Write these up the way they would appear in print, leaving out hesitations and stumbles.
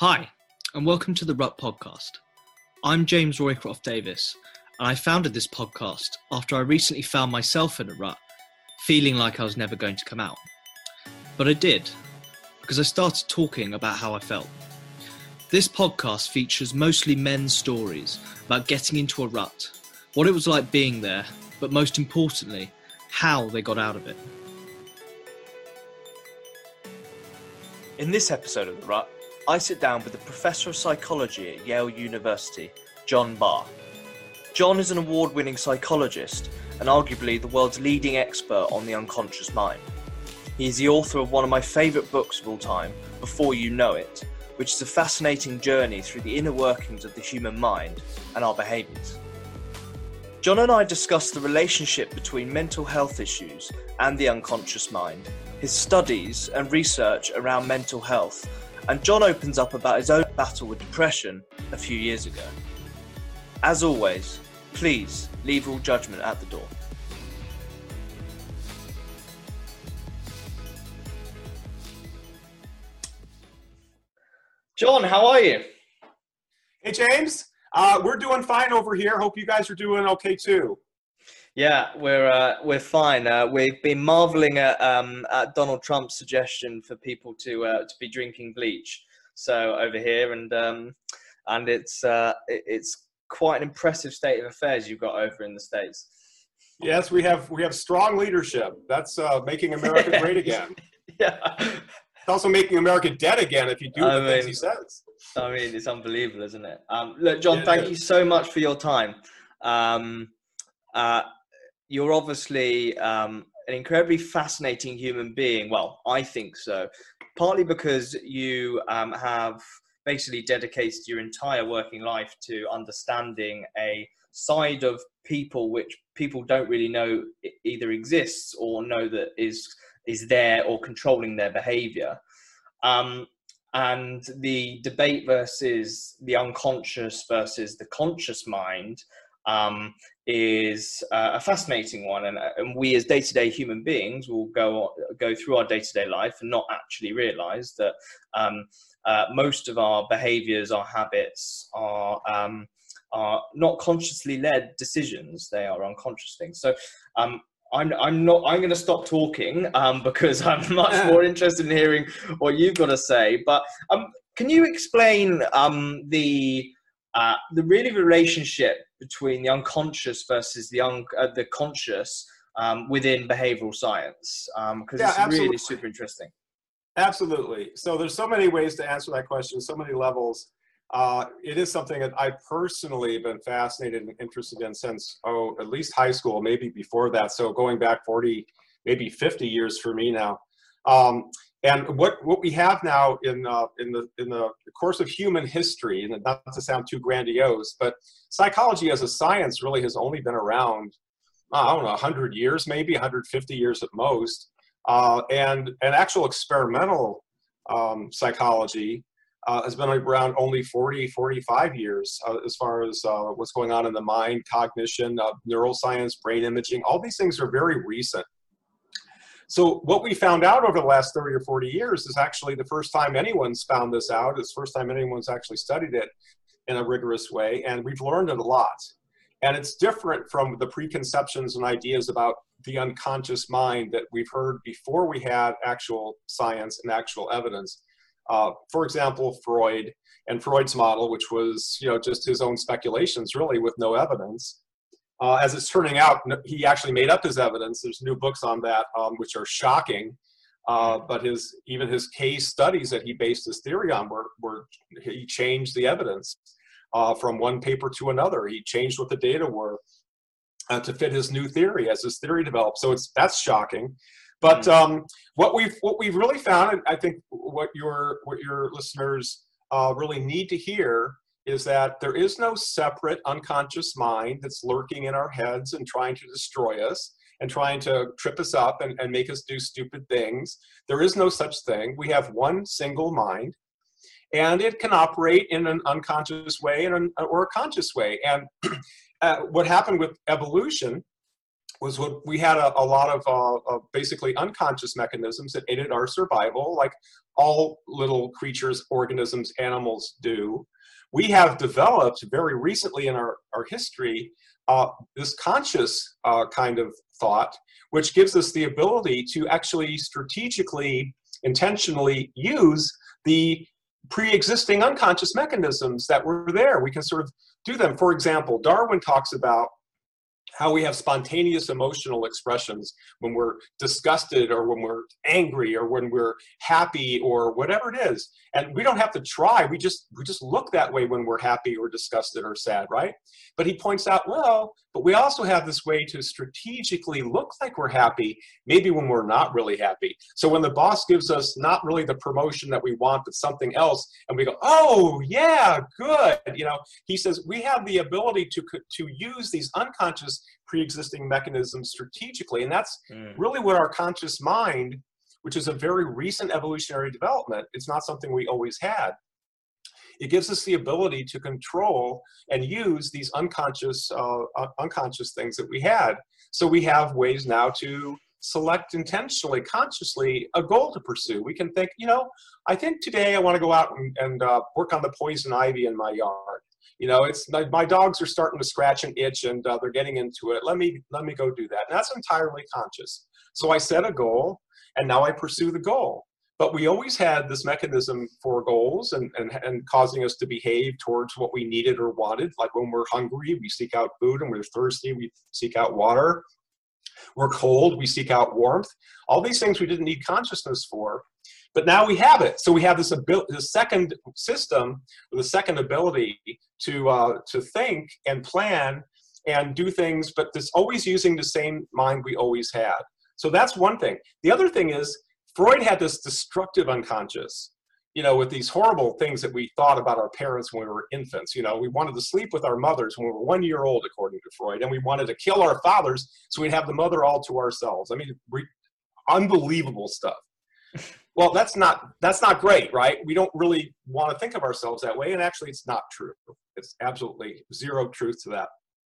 Hi, and welcome to the Rut Podcast. I'm James Roycroft Davis, and I founded this podcast after I recently found myself in a rut, feeling like I was never going to come out. But I did, because I started talking about how I felt. This podcast features mostly men's stories about getting into a rut, what it was like being there, but most importantly, how they got out of it. In this episode of The Rut, I sit down with the Professor of Psychology at Yale University, John Barr. John is an award-winning psychologist and arguably the world's leading expert on the unconscious mind. He is the author of one of my favourite books of all time, Before You Know It, which is a fascinating journey through the inner workings of the human mind and our behaviours. John and I discuss the relationship between mental health issues and the unconscious mind, his studies and research around mental health, and John opens up about his own battle with depression a few years ago. As always, please leave all judgment at the door. John, how are you? Hey, James. We're doing fine over here. Hope you guys are doing okay too. Yeah, we're fine. We've been marveling at Donald Trump's suggestion for people to be drinking bleach. So over here, and it's quite an impressive state of affairs you've got over in the States. Yes, we have strong leadership. That's making America great again. Yeah. It's also making America dead again if you do the things he says. I mean, it's unbelievable, isn't it? Look, John, thank you so much for your time. You're obviously an incredibly fascinating human being. Well, I think so. Partly because you have basically dedicated your entire working life to understanding a side of people which people don't really know either exists or know that is there or controlling their behavior. And the debate versus the unconscious versus the conscious mind is a fascinating one, and we as day-to-day human beings will go through our day-to-day life and not actually realize that most of our behaviors, our habits are not consciously led decisions. They are unconscious things. So I'm going to stop talking because I'm much more interested in hearing what you've got to say. But can you explain the relationship between the unconscious versus the conscious within behavioral science? Because it's really super interesting. Absolutely. So there's so many ways to answer that question, so many levels. It is something that I personally have been fascinated and interested in since, at least high school, maybe before that. So going back 40, maybe 50 years for me now. And what we have now in the course of human history, and not to sound too grandiose, but psychology as a science really has only been around, I don't know, 100 years, maybe 150 years at most. And actual experimental psychology has been around only 40, 45 years as far as what's going on in the mind, cognition, neuroscience, brain imaging. All these things are very recent. So what we found out over the last 30 or 40 years is actually the first time anyone's found this out. It's the first time anyone's actually studied it in a rigorous way, and we've learned it a lot. And it's different from the preconceptions and ideas about the unconscious mind that we've heard before we had actual science and actual evidence. For example, Freud and Freud's model, which was, just his own speculations, really, with no evidence. As it's turning out, he actually made up his evidence. There's new books on that, which are shocking. But even his case studies that he based his theory on he changed the evidence from one paper to another. He changed what the data were to fit his new theory as his theory developed. So that's shocking. But what we've really found, and I think what your listeners really need to hear, is that there is no separate unconscious mind that's lurking in our heads and trying to destroy us and trying to trip us up and make us do stupid things. There is no such thing. We have one single mind, and it can operate in an unconscious way or a conscious way. And what happened with evolution was what we had a lot of basically unconscious mechanisms that aided our survival, like all little creatures, organisms, animals do. We have developed very recently in our history this conscious kind of thought, which gives us the ability to actually strategically, intentionally use the pre-existing unconscious mechanisms that were there. We can sort of do them. For example, Darwin talks about how we have spontaneous emotional expressions when we're disgusted or when we're angry or when we're happy or whatever it is. And we don't have to try. We just look that way when we're happy or disgusted or sad, right? But he points out, well, but we also have this way to strategically look like we're happy, maybe when we're not really happy. So when the boss gives us not really the promotion that we want, but something else, and we go, oh, yeah, good. You know, he says we have the ability to use these unconscious pre-existing mechanisms strategically. And that's really what our conscious mind, which is a very recent evolutionary development, it's not something we always had. It gives us the ability to control and use these unconscious things that we had. So we have ways now to select intentionally, consciously, a goal to pursue. We can think, you know, I think today I want to go out and work on the poison ivy in my yard. You know, it's my dogs are starting to scratch and itch, and they're getting into it. Let me go do that. And that's entirely conscious. So I set a goal, and now I pursue the goal. But we always had this mechanism for goals and causing us to behave towards what we needed or wanted. Like when we're hungry, we seek out food, and we're thirsty, we seek out water. We're cold, we seek out warmth. All these things we didn't need consciousness for. But now we have it. So we have this second system, the second ability to think and plan and do things, but it's always using the same mind we always had. So that's one thing. The other thing is Freud had this destructive unconscious, you know, with these horrible things that we thought about our parents when we were infants. You know, we wanted to sleep with our mothers when we were 1 year old, according to Freud, and we wanted to kill our fathers so we'd have the mother all to ourselves. I mean, unbelievable stuff. Well, that's not great, right? We don't really want to think of ourselves that way, and actually it's not true. It's absolutely zero truth to that.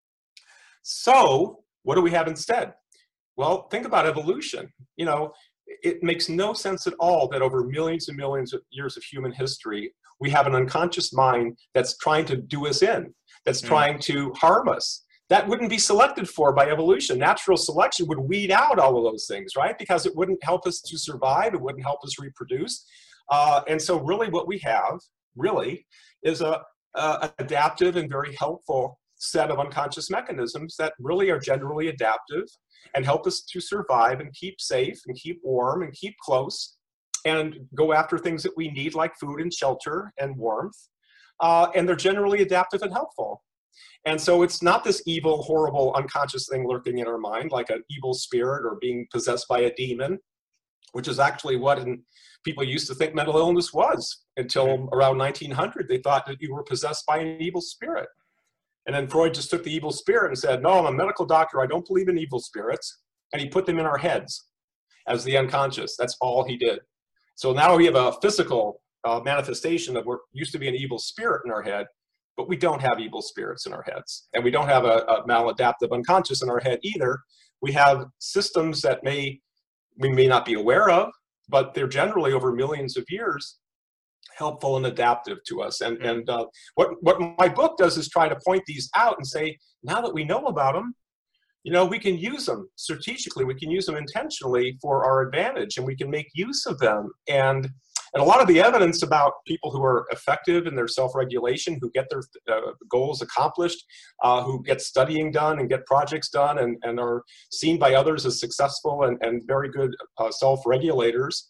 So what do we have instead? Well, think about evolution. You know, it makes no sense at all that over millions and millions of years of human history, we have an unconscious mind that's trying to do us in, that's trying to harm us. That wouldn't be selected for by evolution. Natural selection would weed out all of those things, right? Because it wouldn't help us to survive. It wouldn't help us reproduce. And so really what we have really is a adaptive and very helpful set of unconscious mechanisms that really are generally adaptive and help us to survive and keep safe and keep warm and keep close and go after things that we need like food and shelter and warmth. And they're generally adaptive and helpful. And so it's not this evil, horrible, unconscious thing lurking in our mind, like an evil spirit or being possessed by a demon, which is actually what people used to think mental illness was until around 1900. They thought that you were possessed by an evil spirit. And then Freud just took the evil spirit and said, no, I'm a medical doctor. I don't believe in evil spirits. And he put them in our heads as the unconscious. That's all he did. So now we have a physical manifestation of what used to be an evil spirit in our head. But we don't have evil spirits in our heads. And we don't have a maladaptive unconscious in our head either. We have systems that we may not be aware of, but they're generally over millions of years helpful and adaptive to us. And what my book does is try to point these out and say, now that we know about them, you know, we can use them strategically. We can use them intentionally for our advantage, and we can make use of them. And a lot of the evidence about people who are effective in their self-regulation, who get their goals accomplished, who get studying done and get projects done and are seen by others as successful and very good self-regulators,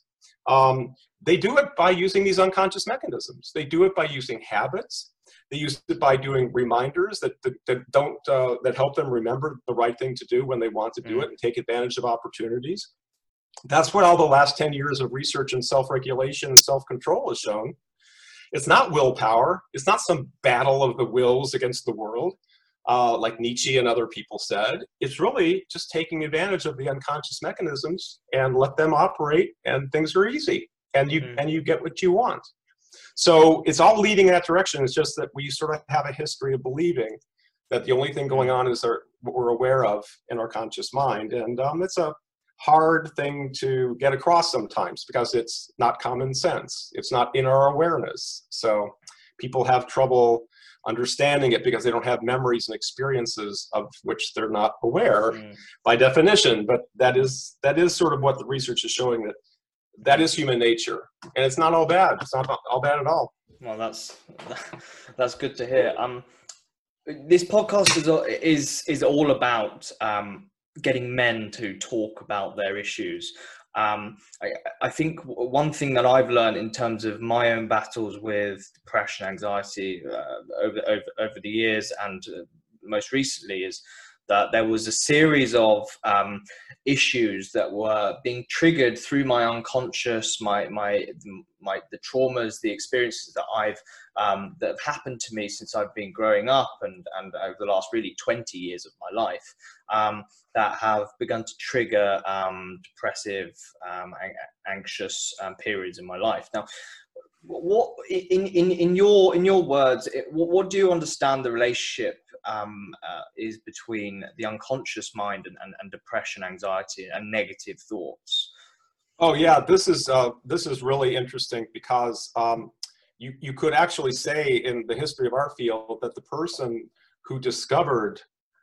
they do it by using these unconscious mechanisms. They do it by using habits. They use it by doing reminders that help them remember the right thing to do when they want to do it and take advantage of opportunities. That's what all the last 10 years of research in self-regulation and self-control has shown. It's not willpower. It's not some battle of the wills against the world, like Nietzsche and other people said. It's really just taking advantage of the unconscious mechanisms and let them operate, and things are easy, and you get what you want. So it's all leading in that direction. It's just that we sort of have a history of believing that the only thing going on is what we're aware of in our conscious mind. And it's a hard thing to get across sometimes because it's not common sense. It's not in our awareness. So people have trouble understanding it because they don't have memories and experiences of which they're not aware by definition. But that is sort of what the research is showing, that is human nature. And it's not all bad. It's not all bad at all. Well, that's good to hear. This podcast is all about getting men to talk about their issues. I think one thing that I've learned in terms of my own battles with depression, anxiety over the years, and most recently, is that there was a series of issues that were being triggered through my unconscious, the traumas, the experiences that that have happened to me since I've been growing up, and over the last really 20 years of my life, that have begun to trigger depressive, anxious periods in my life. Now, what in your words, what do you understand the relationship is between the unconscious mind and depression, anxiety, and negative thoughts? Oh yeah, this is really interesting because you could actually say in the history of our field that the person who discovered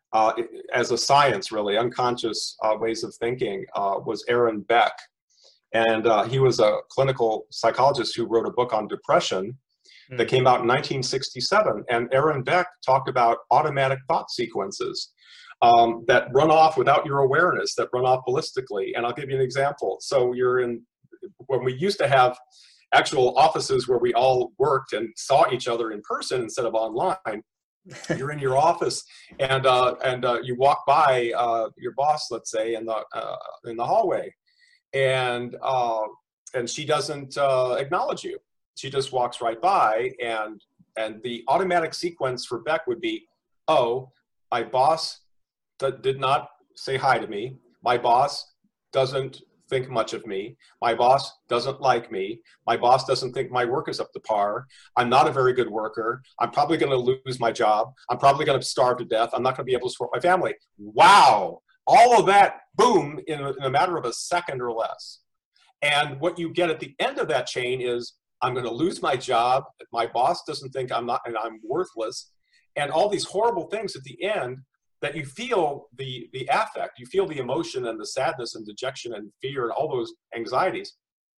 as a science, really, unconscious ways of thinking was Aaron Beck. And he was a clinical psychologist who wrote a book on depression that came out in 1967. And Aaron Beck talked about automatic thought sequences that run off without your awareness, that run off ballistically. And I'll give you an example. So when we used to have actual offices where we all worked and saw each other in person instead of online, you're in your office and you walk by your boss, let's say, in the hallway, and she doesn't acknowledge you. She just walks right by, and the automatic sequence for Beck would be, oh, my boss did not say hi to me. My boss doesn't think much of me. My boss doesn't like me. My boss doesn't think my work is up to par. I'm not a very good worker. I'm probably going to lose my job. I'm probably going to starve to death. I'm not going to be able to support my family. Wow. All of that, boom, in a matter of a second or less. And what you get at the end of that chain is, I'm going to lose my job. My boss doesn't think I'm worthless. And all these horrible things at the end that you feel the affect, you feel the emotion and the sadness and dejection and fear and all those anxieties.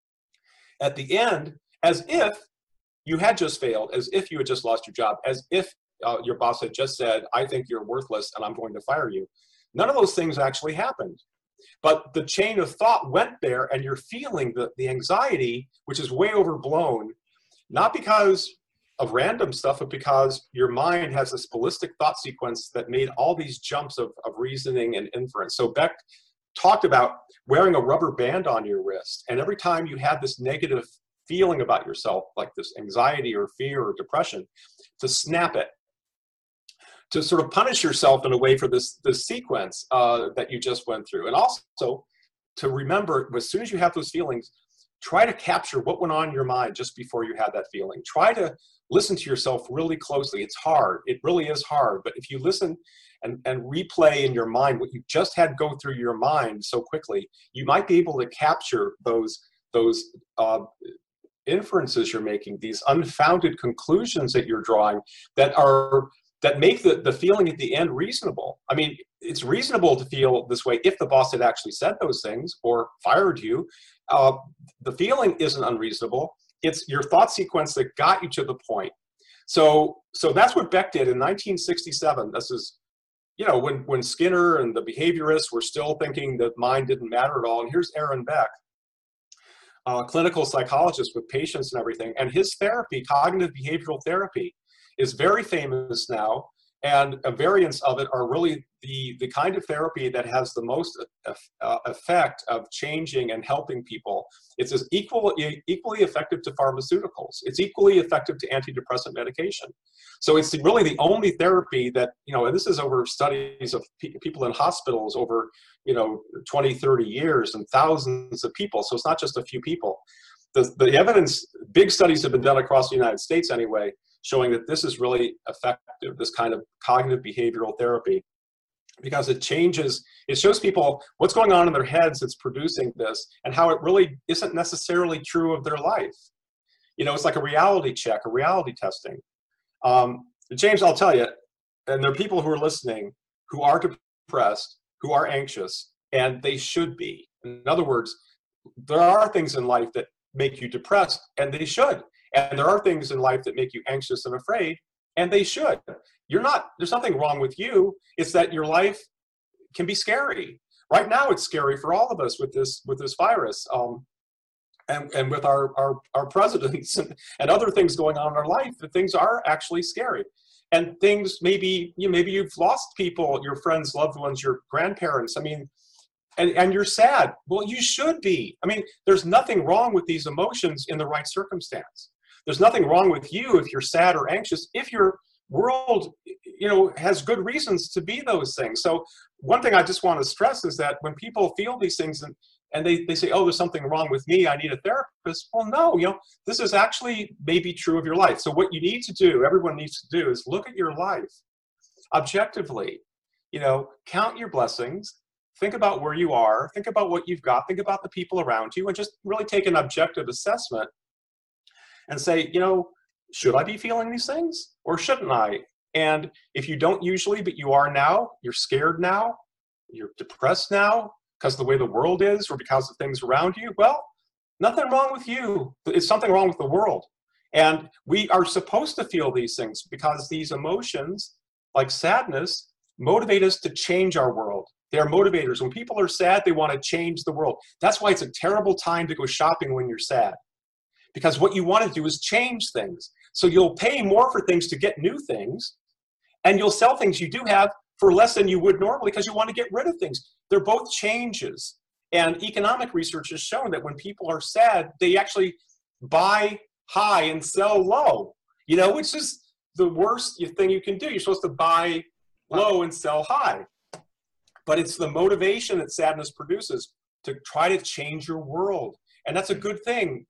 At the end, as if you had just failed, as if you had just lost your job, as if your boss had just said, I think you're worthless and I'm going to fire you. None of those things actually happened. But the chain of thought went there, and you're feeling the anxiety, which is way overblown, not because of random stuff, but because your mind has this ballistic thought sequence that made all these jumps of reasoning and inference. So Beck talked about wearing a rubber band on your wrist, and every time you had this negative feeling about yourself, like this anxiety or fear or depression, to snap it, to sort of punish yourself in a way for this sequence that you just went through. And also to remember, as soon as you have those feelings, try to capture what went on in your mind just before you had that feeling. Try to listen to yourself really closely. It's hard. It really is hard. But if you listen and replay in your mind what you just had go through your mind so quickly, you might be able to capture those inferences you're making, these unfounded conclusions that you're drawing that make the feeling at the end reasonable. I mean, it's reasonable to feel this way if the boss had actually said those things or fired you. The feeling isn't unreasonable. It's your thought sequence that got you to the point. So that's what Beck did in 1967. This is, when Skinner and the behaviorists were still thinking that mind didn't matter at all. And here's Aaron Beck, a clinical psychologist with patients and everything. And his therapy, cognitive behavioral therapy, is very famous now, and variants of it are really the kind of therapy that has the most effect of changing and helping people. It's as equally effective to pharmaceuticals. It's equally effective to antidepressant medication. So it's really the only therapy that, and this is over studies of people in hospitals over, 20, 30 years and thousands of people. So it's not just a few people. The evidence, big studies have been done across the United States anyway, showing that this is really effective, this kind of cognitive behavioral therapy. because it shows people what's going on in their heads that's producing this and how it really isn't necessarily true of their life. It's like a reality check, a reality testing. James, I'll tell you, and there are people who are listening who are depressed, who are anxious, and they should be. In other words, there are things in life that make you depressed, and they should. And there are things in life that make you anxious and afraid, and they should. There's nothing wrong with you. It's that your life can be scary. Right now, it's scary for all of us with this virus, and with our presidents and other things going on in our life. That things are actually scary, and things maybe you've lost people, your friends, loved ones, your grandparents. I mean, and you're sad. Well, you should be. I mean, there's nothing wrong with these emotions in the right circumstance. There's nothing wrong with you if you're sad or anxious, if your world, has good reasons to be those things. So one thing I just want to stress is that when people feel these things and they say, oh, there's something wrong with me, I need a therapist. Well, no, this is actually maybe true of your life. So what you need to do, everyone needs to do, is look at your life objectively, count your blessings. Think about where you are, think about what you've got, think about the people around you, and just really take an objective assessment and say, should I be feeling these things or shouldn't I? And if you don't usually, but you are now, you're scared now, you're depressed now because of the way the world is or because of things around you, well, nothing wrong with you. It's something wrong with the world. And we are supposed to feel these things because these emotions, like sadness, motivate us to change our world. They're motivators. When people are sad, they want to change the world. That's why it's a terrible time to go shopping when you're sad. Because what you want to do is change things. So you'll pay more for things to get new things, and you'll sell things you do have for less than you would normally because you want to get rid of things. They're both changes. And economic research has shown that when people are sad, they actually buy high and sell low, which is the worst thing you can do. You're supposed to buy low and sell high. But it's the motivation that sadness produces to try to change your world. And that's a good thing.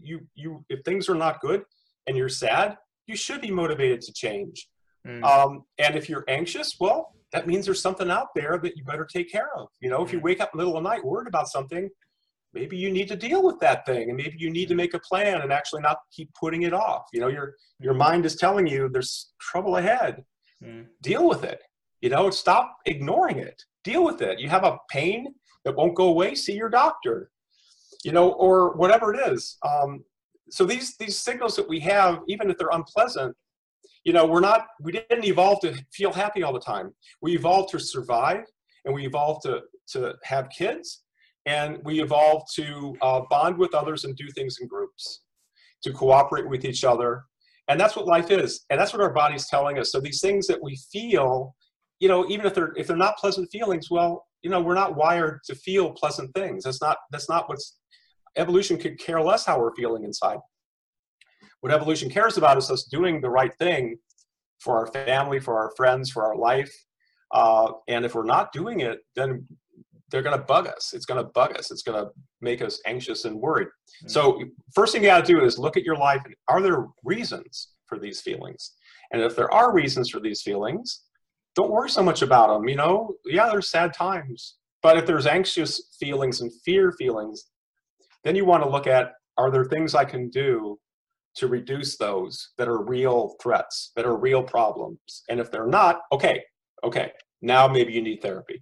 If things are not good and you're sad, you should be motivated to change. And if you're anxious, well, that means there's something out there that you better take care of. If you wake up in the middle of the night worried about something, maybe you need to deal with that thing, and maybe you need to make a plan and actually not keep putting it off. Your mind is telling you there's trouble ahead. Deal with it. Stop ignoring it. Deal with it. You have a pain that won't go away, see your doctor. Or whatever it is. So these signals that we have, even if they're unpleasant, we didn't evolve to feel happy all the time. We evolved to survive, and we evolved to have kids, and we evolved to bond with others and do things in groups, to cooperate with each other. And that's what life is. And that's what our body's telling us. So these things that we feel, even if they're not pleasant feelings, well, we're not wired to feel pleasant things. That's not what's evolution could care less how we're feeling inside. What evolution cares about is us doing the right thing for our family, for our friends, for our life. And if we're not doing it, then they're going to bug us. It's going to bug us. It's going to make us anxious and worried. So first thing you got to do is look at your life. And are there reasons for these feelings? And if there are reasons for these feelings, don't worry so much about them. Yeah, there's sad times. But if there's anxious feelings and fear feelings, then you want to look at, are there things I can do to reduce those that are real threats, that are real problems? And if they're not, okay, now maybe you need therapy.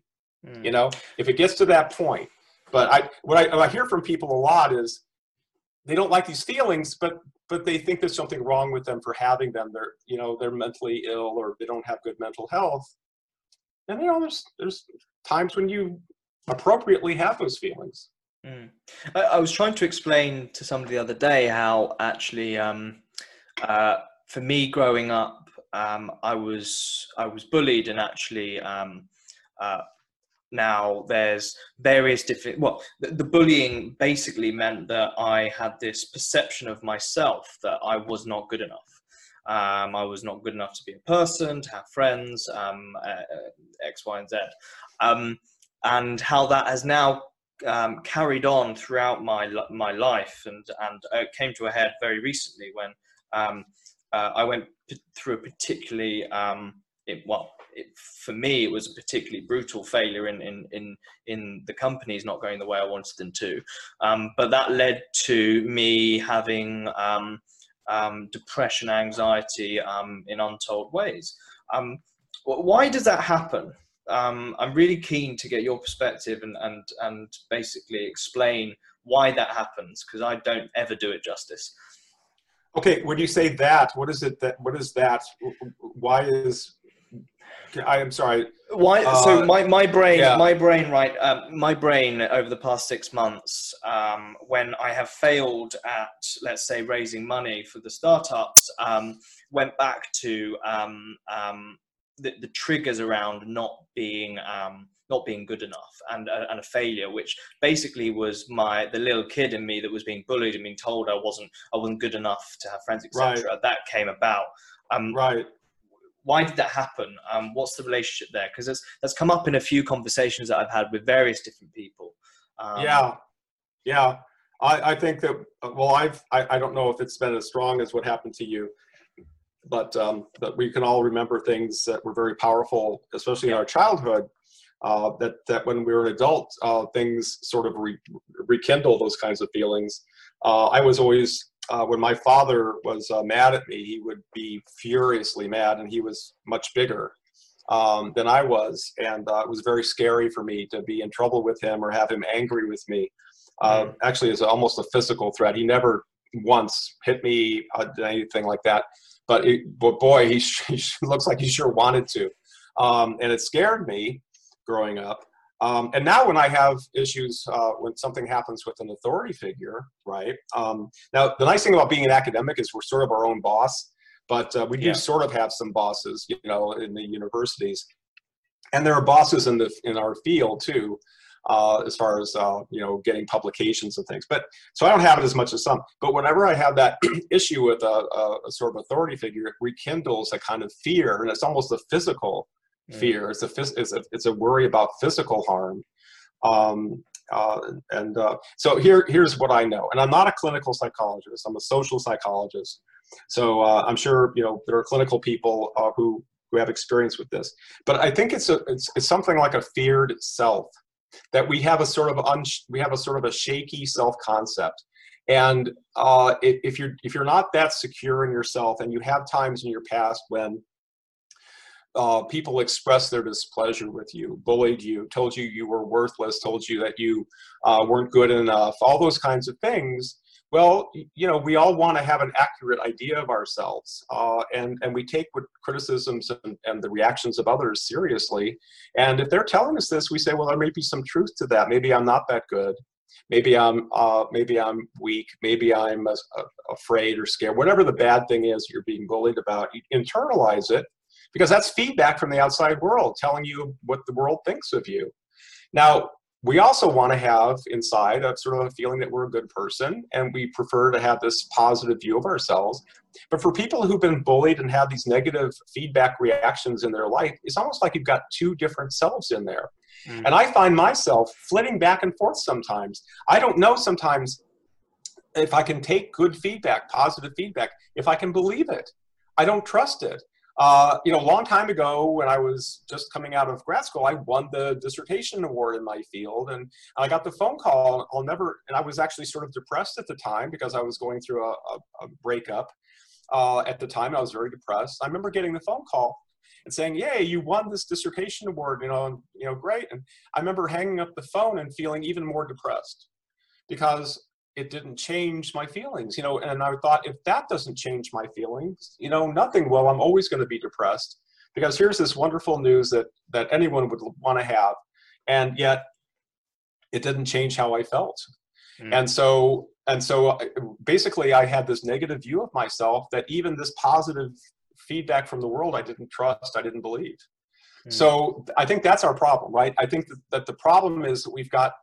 If it gets to that point. But what I hear from people a lot is they don't like these feelings, but they think there's something wrong with them for having them. They're mentally ill, or they don't have good mental health. And there's times when you appropriately have those feelings. I was trying to explain to somebody the other day how actually, for me growing up, I was bullied, and actually now there's various different. Well, the bullying basically meant that I had this perception of myself that I was not good enough. I was not good enough to be a person, to have friends, X, Y, and Z, and how that has now carried on throughout my life, and it came to a head very recently when I went through a particularly for me, it was a particularly brutal failure in the companies not going the way I wanted them to. But that led to me having depression, anxiety in untold ways. Why does that happen? I'm really keen to get your perspective and basically explain why that happens, because I don't ever do it justice. Okay, when you say that, what is that? Why is, I'm sorry. Why? So my brain, yeah. my brain over the past 6 months, when I have failed at, let's say, raising money for the startups, went back to the triggers around not being good enough and a failure, which basically was the little kid in me that was being bullied and being told I wasn't good enough to have friends, etc. Right. That came about. Right. Why did that happen? What's the relationship there? Because that's come up in a few conversations that I've had with various different people. Yeah. I think that, well, I don't know if it's been as strong as what happened to you, but we can all remember things that were very powerful, especially in our childhood, that when we were an adult, things sort of rekindle those kinds of feelings. I was always, when my father was mad at me, he would be furiously mad, and he was much bigger than I was. And it was very scary for me to be in trouble with him or have him angry with me. Actually, it's almost a physical threat. He never once hit me, anything like that. But boy, he looks like he sure wanted to. And it scared me growing up. And now when I have issues, when something happens with an authority figure, right? Now, the nice thing about being an academic is we're sort of our own boss, but we do sort of have some bosses, you know, in the universities. And there are bosses in our field too, as far as, you know, getting publications and things. But so I don't have it as much as some. But whenever I have that issue with a sort of authority figure, it rekindles a kind of fear, and it's almost a physical fear. It's a worry about physical harm. So here's what I know. And I'm not a clinical psychologist. I'm a social psychologist. So I'm sure, you know, there are clinical people who have experience with this. But I think it's something like a feared self, that we have a sort of a shaky self-concept. And if you're not that secure in yourself, and you have times in your past when people expressed their displeasure with you, bullied you, told you you were worthless, told you that you weren't good enough, all those kinds of things, well, you know, we all want to have an accurate idea of ourselves, and we take criticisms and the reactions of others seriously. And if they're telling us this, we say, well, there may be some truth to that. Maybe I'm not that good. Maybe I'm weak. Maybe I'm afraid or scared. Whatever the bad thing is you're being bullied about, you internalize it, because that's feedback from the outside world telling you what the world thinks of you. Now, we also want to have inside a sort of a feeling that we're a good person, and we prefer to have this positive view of ourselves. But for people who've been bullied and have these negative feedback reactions in their life, it's almost like you've got two different selves in there. And I find myself flitting back and forth sometimes. I don't know sometimes if I can take good feedback, positive feedback, if I can believe it. I don't trust it. You know, a long time ago when I was just coming out of grad school, I won the dissertation award in my field, and I got the phone call. And I was actually sort of depressed at the time because I was going through a breakup at the time. I was very depressed. I remember getting the phone call and saying, "Yay, you won this dissertation award, you know, great." And I remember hanging up the phone and feeling even more depressed because it didn't change my feelings, you know, and I thought, if that doesn't change my feelings, you know, nothing will. I'm always going to be depressed, because here's this wonderful news that anyone would want to have, and yet it didn't change how I felt. And so basically I had this negative view of myself, that even this positive feedback from the world I didn't trust, I didn't believe. So I think that's our problem, right? I think that the problem is that we've got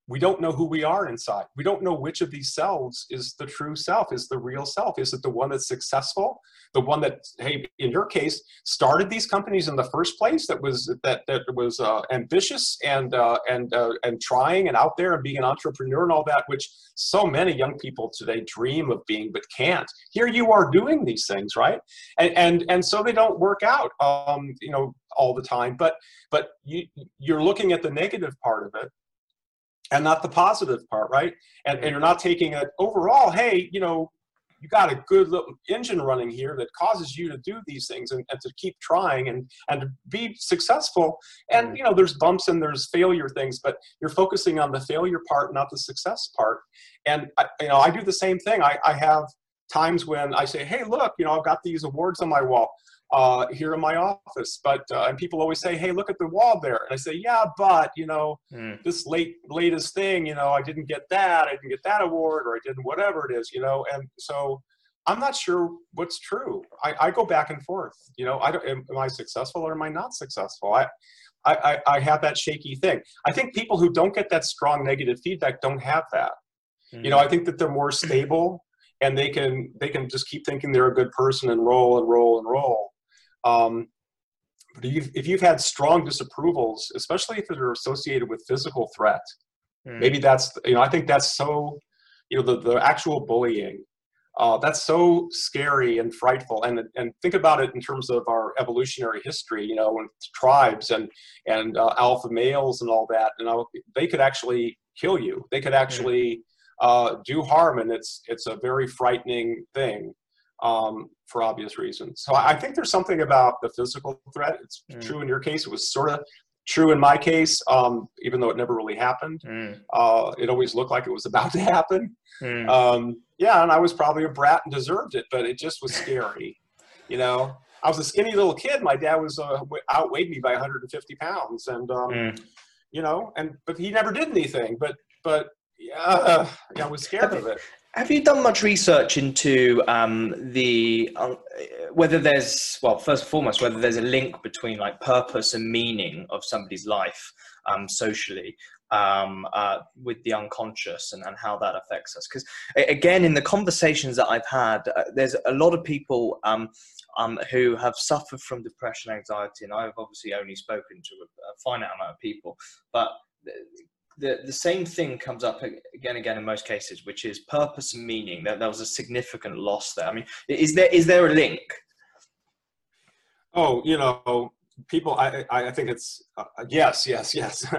we don't know who we are inside. We don't know which of these selves is the true self, is the real self. Is it the one that's successful, the one that, hey, in your case, started these companies in the first place, that was ambitious and trying and out there and being an entrepreneur and all that, which so many young people today dream of being but can't. Here you are doing these things, right? And so they don't work out, all the time. But you're looking at the negative part of it, and not the positive part, right? And you're not taking it overall, hey, you got a good little engine running here that causes you to do these things and to keep trying and to be successful. And, there's bumps and there's failure things, but you're focusing on the failure part, not the success part. And, I do the same thing. I have times when I say, hey, look, I've got these awards on my wall here in my office, but and people always say, hey, look at the wall there. And I say, yeah, but this latest thing, I didn't get that award, or I didn't whatever it is, and so I'm not sure what's true. I go back and forth, am I successful or am I not successful? I have that shaky thing. I think people who don't get that strong negative feedback don't have that. I think that they're more stable, and they can just keep thinking they're a good person and roll and roll and roll. But if you've had strong disapprovals, especially if they're associated with physical threat, maybe that's, I think that's so, the actual bullying, that's so scary and frightful. And think about it in terms of our evolutionary history, and tribes and alpha males and all that, they could actually kill you. They could actually do harm, and it's a very frightening thing. For obvious reasons. So I think there's something about the physical threat. It's true in your case. It was sort of true in my case, even though it never really happened. It always looked like it was about to happen. Yeah, and I was probably a brat and deserved it, but it just was scary. I was a skinny little kid. My dad was outweighed me by 150 pounds, and but he never did anything. But yeah, I was scared of it. Have you done much research into whether there's, first and foremost, whether there's a link between like purpose and meaning of somebody's life socially with the unconscious and how that affects us? Because again, in the conversations that I've had, there's a lot of people who have suffered from depression, anxiety, and I've obviously only spoken to a finite amount of people, but the same thing comes up again in most cases, which is purpose and meaning. That there was a significant loss there. I mean, is there a link? Oh, people. I think it's yes, yes.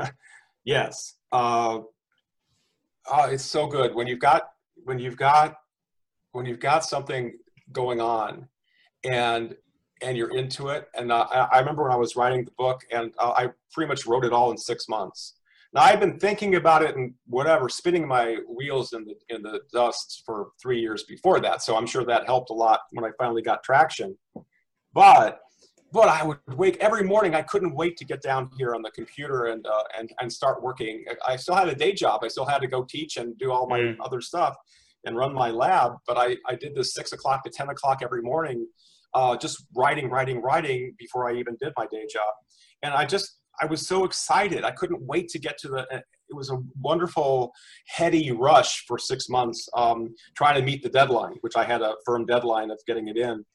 It's so good when you've got something going on, and you're into it. And I remember when I was writing the book, and I pretty much wrote it all in 6 months. Now, I've been thinking about it and spinning my wheels in the dust for 3 years before that. So I'm sure that helped a lot when I finally got traction. But I would wake every morning. I couldn't wait to get down here on the computer and start working. I still had a day job. I still had to go teach and do all my other stuff and run my lab. But I did this 6 o'clock to 10 o'clock every morning, just writing before I even did my day job. And I was so excited. I couldn't wait to get to it was a wonderful heady rush for 6 months, trying to meet the deadline, which I had a firm deadline of getting it in.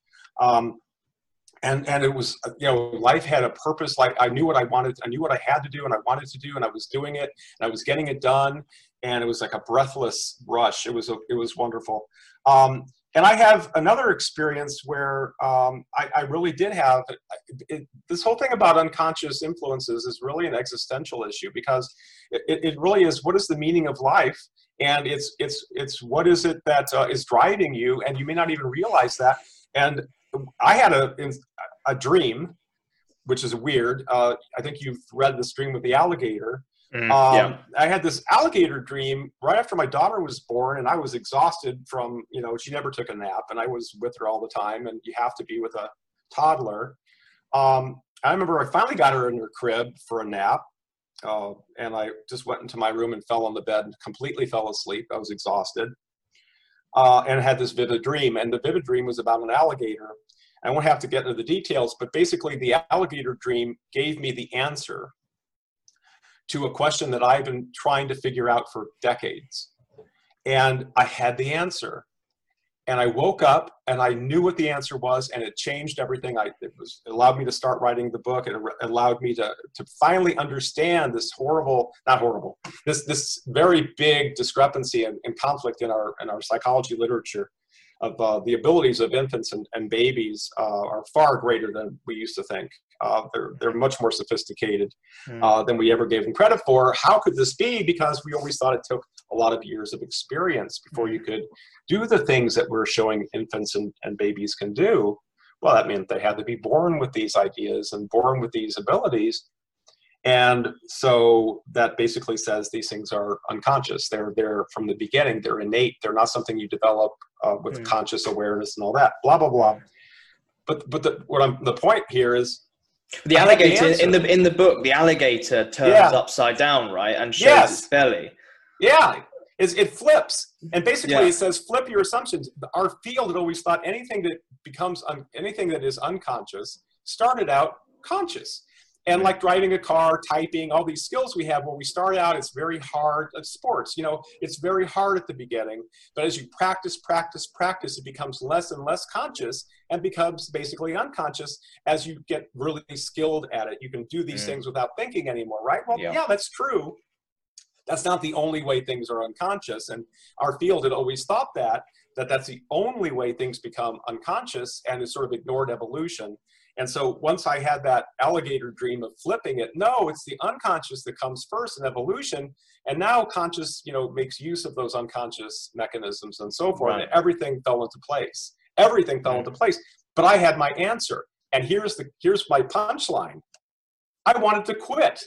And it was, life had a purpose. Like I knew what I wanted. I knew what I had to do and I wanted to do, and I was doing it and I was getting it done. And it was like a breathless rush. It was wonderful. And I have another experience where I really did have this whole thing about unconscious influences is really an existential issue, because it really is, what is the meaning of life? And it's what is it that is driving you, and you may not even realize that. And I had a dream, which is weird. I think you've read this dream with the alligator. I had this alligator dream right after my daughter was born, and I was exhausted from, she never took a nap, and I was with her all the time, and you have to be with a toddler. I remember I finally got her in her crib for a nap, and I just went into my room and fell on the bed and completely fell asleep. I was exhausted, and had this vivid dream, and the vivid dream was about an alligator. I won't have to get into the details, but basically the alligator dream gave me the answer to a question that I've been trying to figure out for decades. And I had the answer. And I woke up and I knew what the answer was, and it changed everything. It allowed me to start writing the book. It allowed me to finally understand this this very big discrepancy and conflict in our psychology literature of the abilities of infants and babies are far greater than we used to think. They're much more sophisticated than we ever gave them credit for. How could this be? Because we always thought it took a lot of years of experience before you could do the things that we're showing infants and babies can do. Well, that meant they had to be born with these ideas and born with these abilities. And so that basically says these things are unconscious. They're there from the beginning. They're innate. They're not something you develop with conscious awareness and all that. Blah blah blah. But the point here is the alligator in the book. The alligator turns upside down, right, and shows its belly. Yeah, it flips, and basically it says flip your assumptions. Our field had always thought anything that is unconscious started out conscious. And like driving a car, typing, all these skills we have, when we start out, it's very hard. Sports, it's very hard at the beginning. But as you practice, it becomes less and less conscious and becomes basically unconscious as you get really skilled at it. You can do these things without thinking anymore, right? Well, yeah, that's true. That's not the only way things are unconscious. And our field had always thought that's the only way things become unconscious, and has sort of ignored evolution. And so once I had that alligator dream of flipping it, no, it's the unconscious that comes first in evolution. And now conscious, makes use of those unconscious mechanisms and so forth. Right. And everything fell into place. Everything fell into place. But I had my answer. And here's my punchline. I wanted to quit.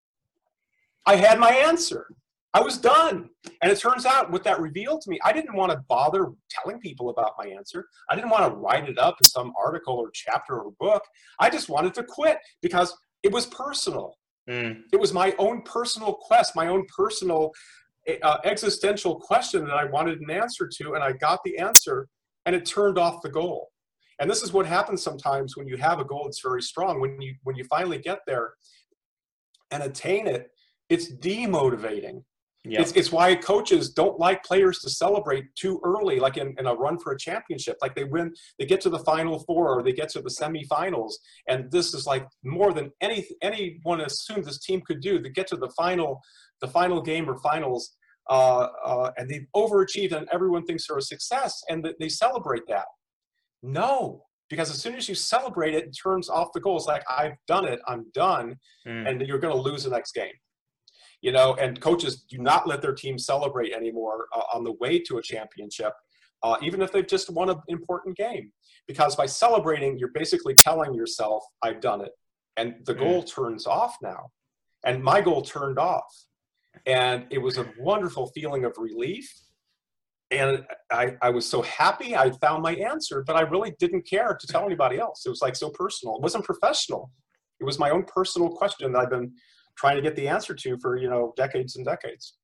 I had my answer. I was done. And it turns out what that revealed to me, I didn't want to bother telling people about my answer. I didn't want to write it up in some article or chapter or book. I just wanted to quit because it was personal. It was my own personal quest, my own personal existential question that I wanted an answer to, and I got the answer, and it turned off the goal. And this is what happens sometimes when you have a goal that's very strong. When you finally get there and attain it, it's demotivating. Yep. It's why coaches don't like players to celebrate too early, like in a run for a championship. Like they get to the Final Four or they get to the semifinals, and this is like more than anyone assumed this team could do. They get to the final game or finals, and they've overachieved, and everyone thinks they're a success, and they celebrate that. No, because as soon as you celebrate it, it turns off the goal. It's like, I've done it, I'm done, and you're going to lose the next game. And coaches do not let their team celebrate anymore on the way to a championship, even if they've just won an important game. Because by celebrating, you're basically telling yourself, I've done it. And the goal turns off now. And my goal turned off. And it was a wonderful feeling of relief. And I was so happy I found my answer, but I really didn't care to tell anybody else. It was like so personal. It wasn't professional. It was my own personal question that I've been trying to get the answer to for, decades and decades.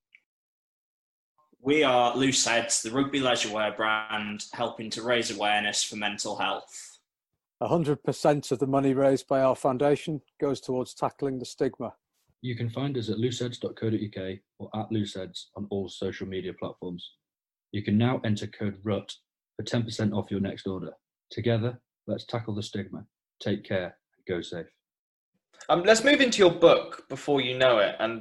We are Loose Heads, the rugby leisure wear brand, helping to raise awareness for mental health. 100% of the money raised by our foundation goes towards tackling the stigma. You can find us at looseheads.co.uk or at looseheads on all social media platforms. You can now enter code RUT for 10% off your next order. Together, let's tackle the stigma. Take care and go safe. Let's move into your book, Before You Know It, and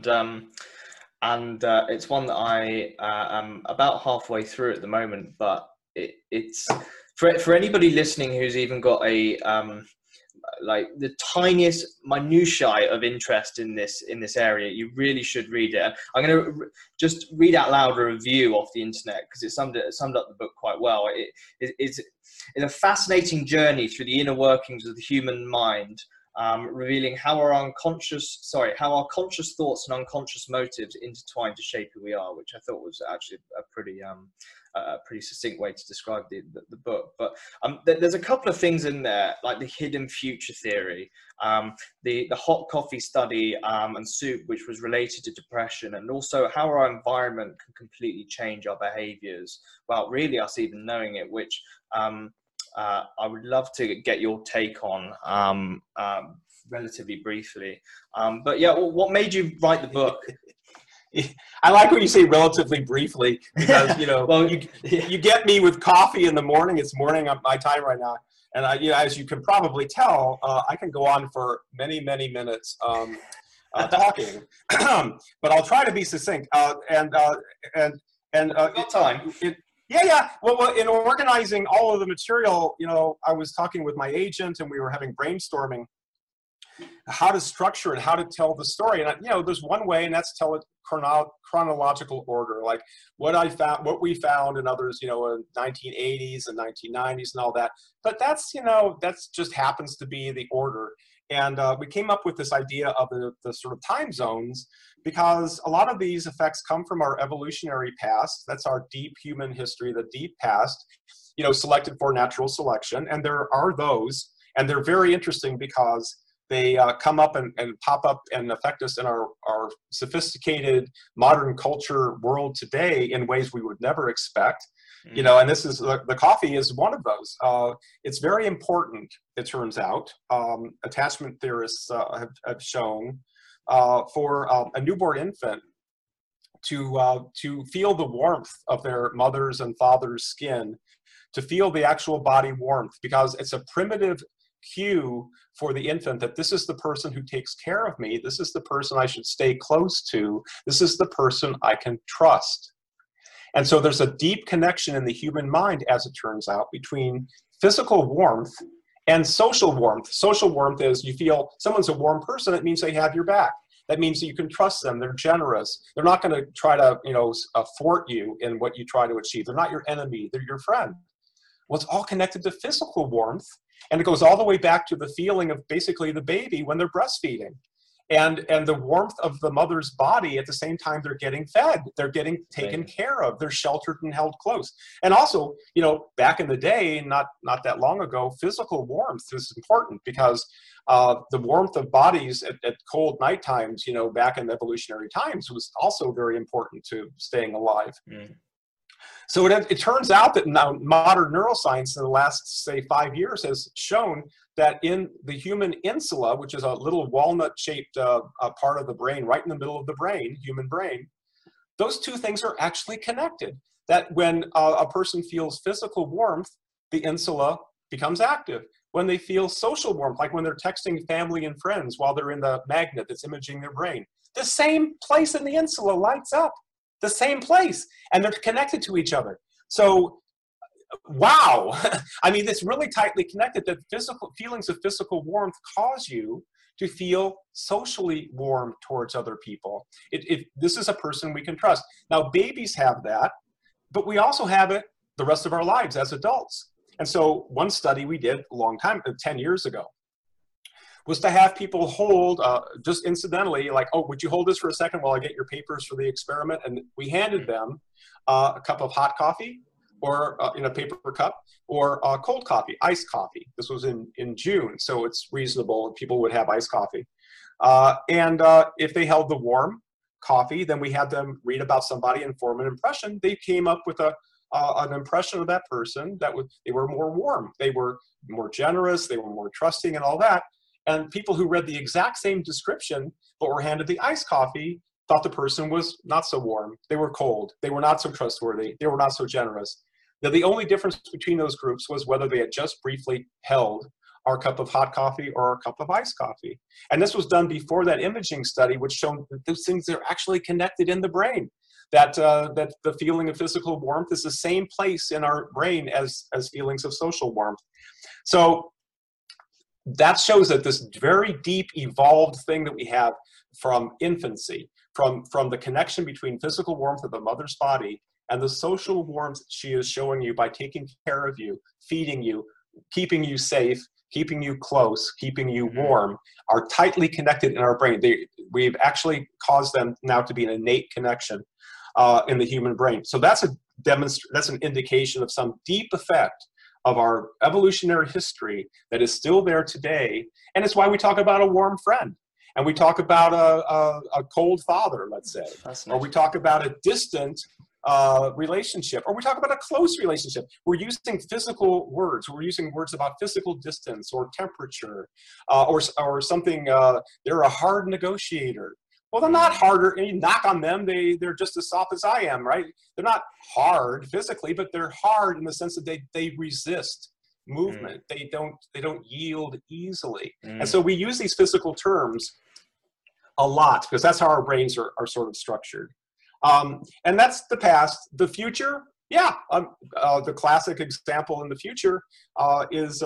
it's one that I am about halfway through at the moment. But it's for anybody listening who's even got a like the tiniest minutiae of interest in this area, you really should read it. I'm going to just read out loud a review off the internet because it summed up the book quite well. It's a fascinating journey through the inner workings of the human mind. Revealing how our conscious thoughts and unconscious motives intertwine to shape who we are, which I thought was actually a pretty succinct way to describe the book. But there's a couple of things in there, like the hidden future theory, the hot coffee study and soup, which was related to depression, and also how our environment can completely change our behaviors without really us even knowing it, which I would love to get your take on relatively briefly. But yeah, what made you write the book? I like when you say relatively briefly, because, you know, Well, you get me with coffee in the morning. It's morning on my time right now. And you know, as you can probably tell, I can go on for many, many minutes talking, but I'll try to be succinct. Got time. Yeah. Well, in organizing all of the material, you know, I was talking with my agent and we were having brainstorming how to structure it, how to tell the story. And, you know, there's one way, and that's tell it chronological order, like what we found and others, you know, in 1980s and 1990s and all that. But that's, you know, that's just happens to be the order. And we came up with this idea of the sort of time zones, because a lot of these effects come from our evolutionary past. That's our deep human history, the deep past, you know, selected for natural selection. And there are those, and they're very interesting because they come up and pop up and affect us in our sophisticated modern culture world today in ways we would never expect. You know, and this is the coffee is one of those. It's very important, it turns out. Attachment theorists have shown for a newborn infant to feel the warmth of their mother's and father's skin, to feel the actual body warmth, because it's a primitive cue for the infant that this is the person who takes care of me. This is the person I should stay close to. This is the person I can trust. And so there's a deep connection in the human mind, as it turns out, between physical warmth and social warmth. Social warmth is you feel someone's a warm person, it means they have your back. That means that you can trust them. They're generous. They're not going to try to, you know, thwart you in what you try to achieve. They're not your enemy. They're your friend. Well, it's all connected to physical warmth. And it goes all the way back to the feeling of basically the baby when they're breastfeeding. And the warmth of the mother's body at the same time they're getting fed. They're getting taken care of. They're sheltered and held close. And also, you know, back in the day, not that long ago, physical warmth is important, because the warmth of bodies at cold night times, you know, back in evolutionary times was also very important to staying alive. Mm. So it turns out that now modern neuroscience in the last, say, 5 years has shown that in the human insula, which is a little walnut-shaped part of the brain, right in the middle of the brain, human brain, those two things are actually connected. That when a person feels physical warmth, the insula becomes active. When they feel social warmth, like when they're texting family and friends while they're in the magnet that's imaging their brain, the same place in the insula lights up. The same place, and they're connected to each other. So, wow. I mean, it's really tightly connected, that physical feelings of physical warmth cause you to feel socially warm towards other people. This is a person we can trust. Now, babies have that, but we also have it the rest of our lives as adults. And so one study we did a long time, 10 years ago, was to have people hold, just incidentally, like, oh, would you hold this for a second while I get your papers for the experiment? And we handed them a cup of hot coffee, or in a paper cup, or cold coffee, iced coffee. This was in June, so it's reasonable people would have iced coffee. And if they held the warm coffee, then we had them read about somebody and form an impression. They came up with an impression of that person that they were more warm, they were more generous, they were more trusting, and all that. And people who read the exact same description but were handed the iced coffee thought the person was not so warm. They were cold. They were not so trustworthy. They were not so generous. Now, the only difference between those groups was whether they had just briefly held our cup of hot coffee or our cup of iced coffee. And this was done before that imaging study, which showed that those things are actually connected in the brain. That the feeling of physical warmth is the same place in our brain as feelings of social warmth. So that shows that this very deep evolved thing that we have from infancy, from the connection between physical warmth of the mother's body and the social warmth she is showing you by taking care of you, feeding you, keeping you safe, keeping you close, keeping you warm, are tightly connected in our brain. We've actually caused them now to be an innate connection in the human brain. So that's an indication of some deep effect of our evolutionary history that is still there today. And it's why we talk about a warm friend. And we talk about a cold father, let's say. Or we talk about a distant relationship, or we talk about a close relationship. We're using physical words. We're using words about physical distance or temperature, or something. They're a hard negotiator. Well, they're not harder. And you knock on them, they're just as soft as I am, right? They're not hard physically, but they're hard in the sense that they resist movement. They don't yield easily. And so we use these physical terms a lot because that's how our brains are sort of structured. And that's the past. The future, the classic example in the future is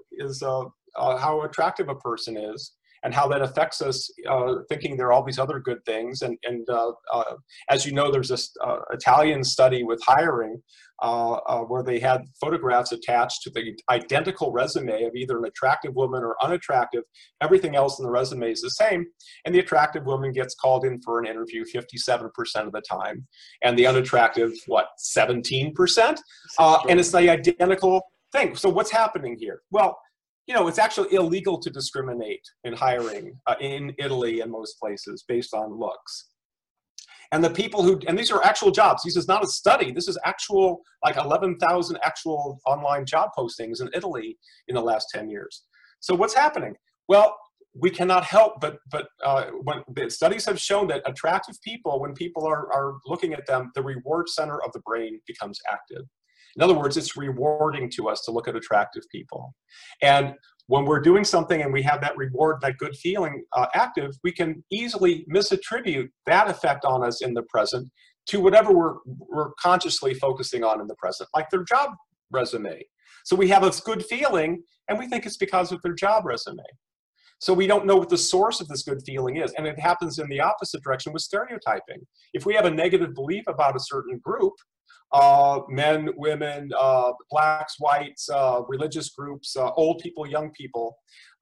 how attractive a person is, and how that affects us thinking there are all these other good things. And as you know, there's this Italian study with hiring where they had photographs attached to the identical resume of either an attractive woman or unattractive. Everything else in the resume is the same. And the attractive woman gets called in for an interview 57% of the time. And the unattractive, 17%? And it's the identical thing. So what's happening here? Well, it's actually illegal to discriminate in hiring in Italy and most places based on looks. And the people and these are actual jobs. This is not a study. This is actual, like 11,000 actual online job postings in Italy in the last 10 years. So what's happening? Well, we cannot help but when the studies have shown that attractive people, when people are looking at them, the reward center of the brain becomes active. In other words, it's rewarding to us to look at attractive people. And when we're doing something and we have that reward, that good feeling active, we can easily misattribute that effect on us in the present to whatever we're consciously focusing on in the present, like their job resume. So we have this good feeling and we think it's because of their job resume. So we don't know what the source of this good feeling is. And it happens in the opposite direction with stereotyping. If we have a negative belief about a certain group, men, women, blacks, whites, religious groups, old people, young people,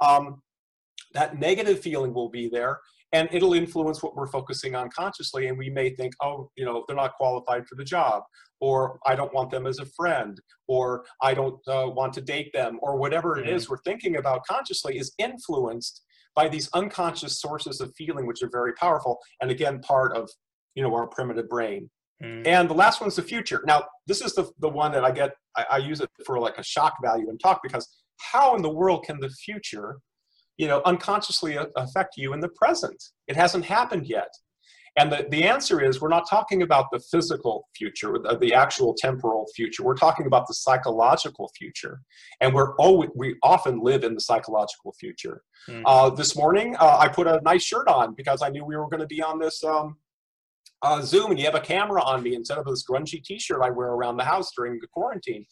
that negative feeling will be there, and it'll influence what we're focusing on consciously. And we may think, they're not qualified for the job, or I don't want them as a friend, or I don't want to date them, or whatever it is we're thinking about consciously is influenced by these unconscious sources of feeling, which are very powerful. And again, part of, our primitive brain. And the last one's the future. Now, this is the one that I use it for like a shock value in talk, because how in the world can the future, unconsciously affect you in the present? It hasn't happened yet. And the answer is, we're not talking about the physical future, the actual temporal future. We're talking about the psychological future. And we often live in the psychological future. This morning, I put a nice shirt on because I knew we were going to be on this Zoom, and you have a camera on me instead of this grungy t-shirt I wear around the house during the quarantine.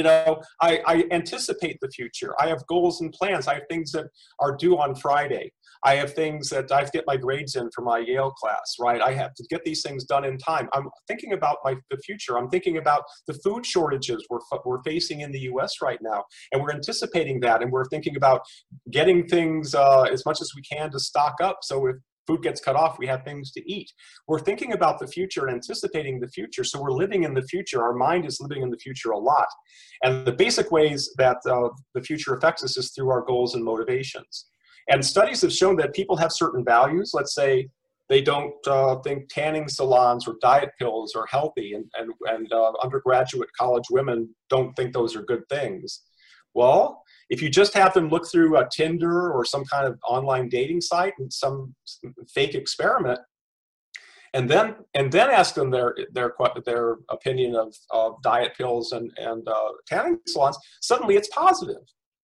I anticipate the future. I have goals and plans. I have things that are due on Friday. I have things that I have to get my grades in for my Yale class, right? I have to get these things done in time. I'm thinking about the future. I'm thinking about the food shortages we're facing in the US right now, and we're anticipating that, and we're thinking about getting things as much as we can to stock up, so if food gets cut off, we have things to eat. We're thinking about the future and anticipating the future. So we're living in the future. Our mind is living in the future a lot. And the basic ways that the future affects us is through our goals and motivations. And studies have shown that people have certain values. Let's say they don't think tanning salons or diet pills are healthy, and undergraduate college women don't think those are good things. Well, if you just have them look through a Tinder or some kind of online dating site and some fake experiment, and then ask them their opinion of diet pills and tanning salons, suddenly it's positive.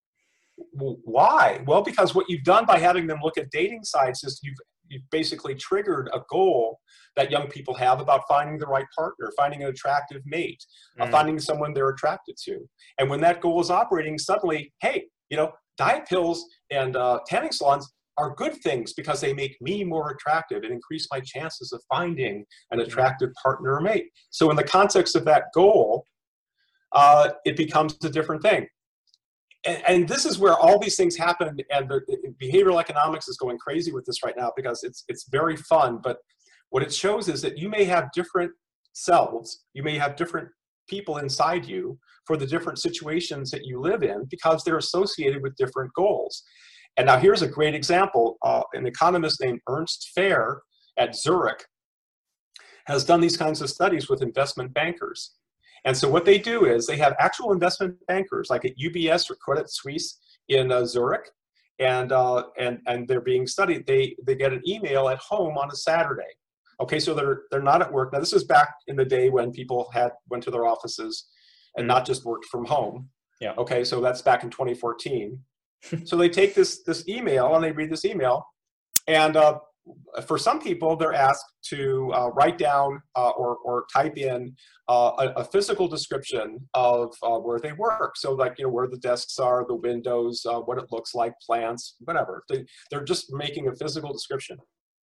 Why? Well, because what you've done by having them look at dating sites is you've basically triggered a goal that young people have about finding the right partner, finding an attractive mate, finding someone they're attracted to. And when that goal is operating, suddenly, hey, diet pills and tanning salons are good things because they make me more attractive and increase my chances of finding an attractive partner or mate. So in the context of that goal, it becomes a different thing. And this is where all these things happen, and the behavioral economics is going crazy with this right now because it's very fun. But what it shows is that you may have different selves, you may have different people inside you for the different situations that you live in because they're associated with different goals. And now here's a great example. An economist named Ernst Fehr at Zurich has done these kinds of studies with investment bankers. And so what they do is they have actual investment bankers like at UBS or Credit Suisse in Zurich, and they're being studied. They get an email at home on a Saturday. Okay, so they're not at work. Now this is back in the day when people went to their offices and not just worked from home. Yeah. Okay, so that's back in 2014. So they take this email and they read this email, and for some people, they're asked to write down or type in a physical description of where they work. So like, where the desks are, the windows, what it looks like, plants, whatever. They're just making a physical description.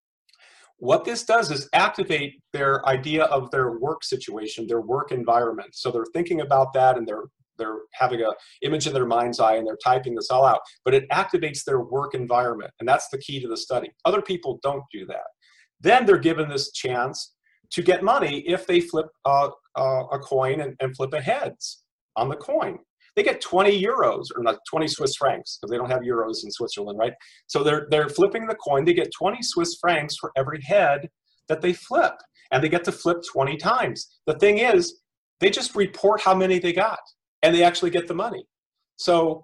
What this does is activate their idea of their work situation, their work environment. So they're thinking about that, and they're having an image in their mind's eye, and they're typing this all out, but it activates their work environment. And that's the key to the study. Other people don't do that. Then they're given this chance to get money if they flip a coin and flip a heads on the coin. They get 20 euros, or not 20 Swiss francs, because they don't have euros in Switzerland, right? So they're flipping the coin. They get 20 Swiss francs for every head that they flip, and they get to flip 20 times. The thing is, they just report how many they got, and they actually get the money. So,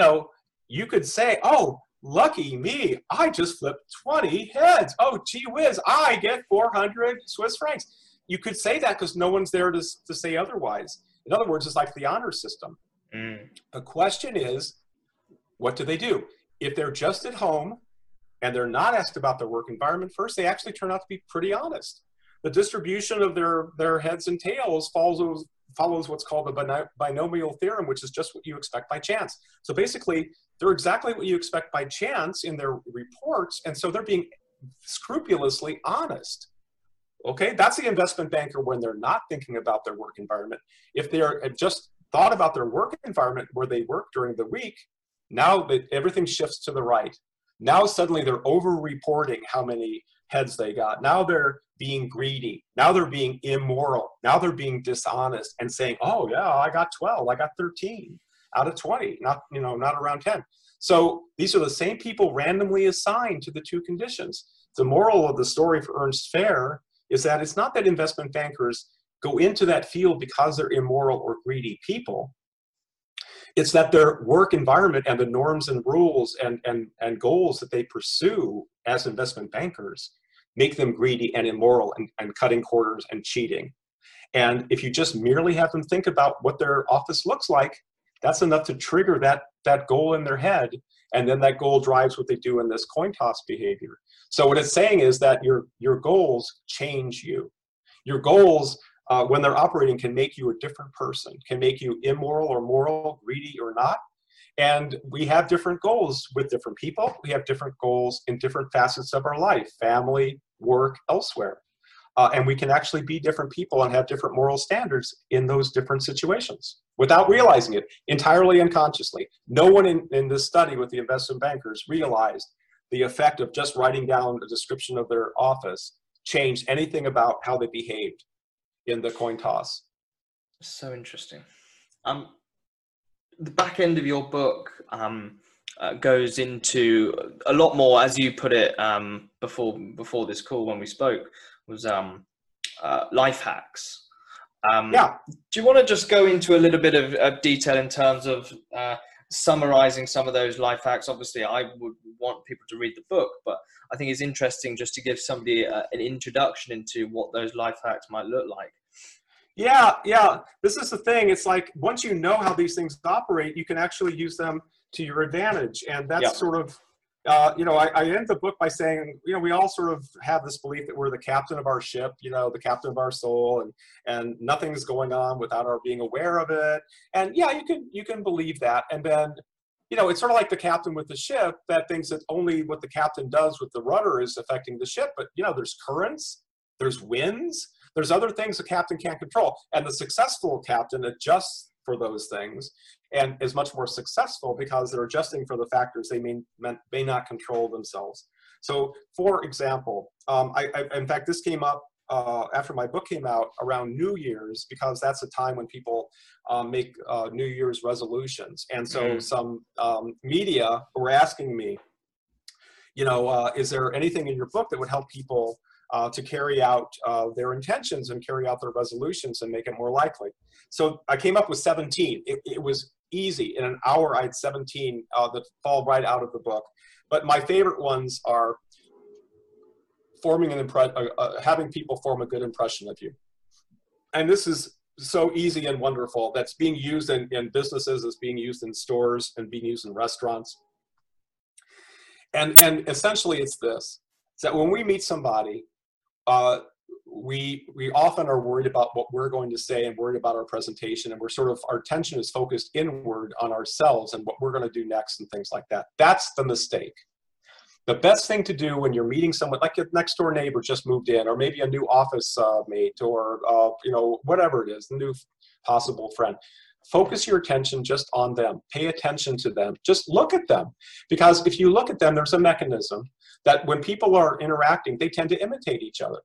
you could say, oh, lucky me, I just flipped 20 heads. Oh, gee whiz, I get 400 Swiss francs. You could say that because no one's there to say otherwise. In other words, it's like the honor system. The question is, what do they do? If they're just at home and they're not asked about their work environment first, they actually turn out to be pretty honest. The distribution of their heads and tails follows what's called the binomial theorem, which is just what you expect by chance. So basically, they're exactly what you expect by chance in their reports, and so they're being scrupulously honest. Okay, that's the investment banker when they're not thinking about their work environment. If they're just thought about their work environment where they work during the week, now everything shifts to the right. Now suddenly they're over-reporting how many heads they got. Now they're being greedy. Now they're being immoral. Now they're being dishonest and saying, oh yeah, I got 12, I got 13 out of 20, not around 10. So these are the same people randomly assigned to the two conditions. The moral of the story for Ernst Fehr is that it's not that investment bankers go into that field because they're immoral or greedy people. It's that their work environment and the norms and rules and goals that they pursue as investment bankers make them greedy and immoral and cutting corners and cheating. And if you just merely have them think about what their office looks like, that's enough to trigger that goal in their head. And then that goal drives what they do in this coin toss behavior. So what it's saying is that your goals change you. Your goals, when they're operating, can make you a different person, can make you immoral or moral, greedy or not. And we have different goals with different people. We have different goals in different facets of our life, family, work, elsewhere. And we can actually be different people and have different moral standards in those different situations without realizing it, entirely unconsciously. No one in this study with the investment bankers realized the effect of just writing down a description of their office changed anything about how they behaved in the coin toss. So interesting. The back end of your book goes into a lot more, as you put it before this call when we spoke, was life hacks. Yeah. Do you want to just go into a little bit of detail in terms of summarizing some of those life hacks? Obviously, I would want people to read the book, but I think it's interesting just to give somebody an introduction into what those life hacks might look like. Yeah. This is the thing. It's like once you know how these things operate, you can actually use them to your advantage. And that's sort of, I end the book by saying, we all sort of have this belief that we're the captain of our ship, the captain of our soul, and nothing's going on without our being aware of it. And yeah, you can believe that. And then, it's sort of like the captain with the ship that thinks that only what the captain does with the rudder is affecting the ship. But, there's currents, there's winds, there's other things the captain can't control. And the successful captain adjusts for those things and is much more successful because they're adjusting for the factors they may not control themselves. So, for example, in fact, this came up after my book came out around New Year's, because that's a time when people make New Year's resolutions. And so some media were asking me, is there anything in your book that would help people to carry out their intentions and carry out their resolutions and make it more likely. So I came up with 17. It was easy. In an hour, I had 17 that fall right out of the book. But my favorite ones are forming an having people form a good impression of you. And this is so easy and wonderful. That's being used in businesses, it's being used in stores, and being used in restaurants. And essentially it's this, it's that when we meet somebody, we often are worried about what we're going to say and worried about our presentation, and our attention is focused inward on ourselves and what we're going to do next and things like that. That's the mistake. The best thing to do when you're meeting someone, like your next door neighbor just moved in, or maybe a new office mate, or whatever it is, a new possible friend, focus your attention just on them. Pay attention to them. Just look at them. Because if you look at them, there's a mechanism that when people are interacting, they tend to imitate each other.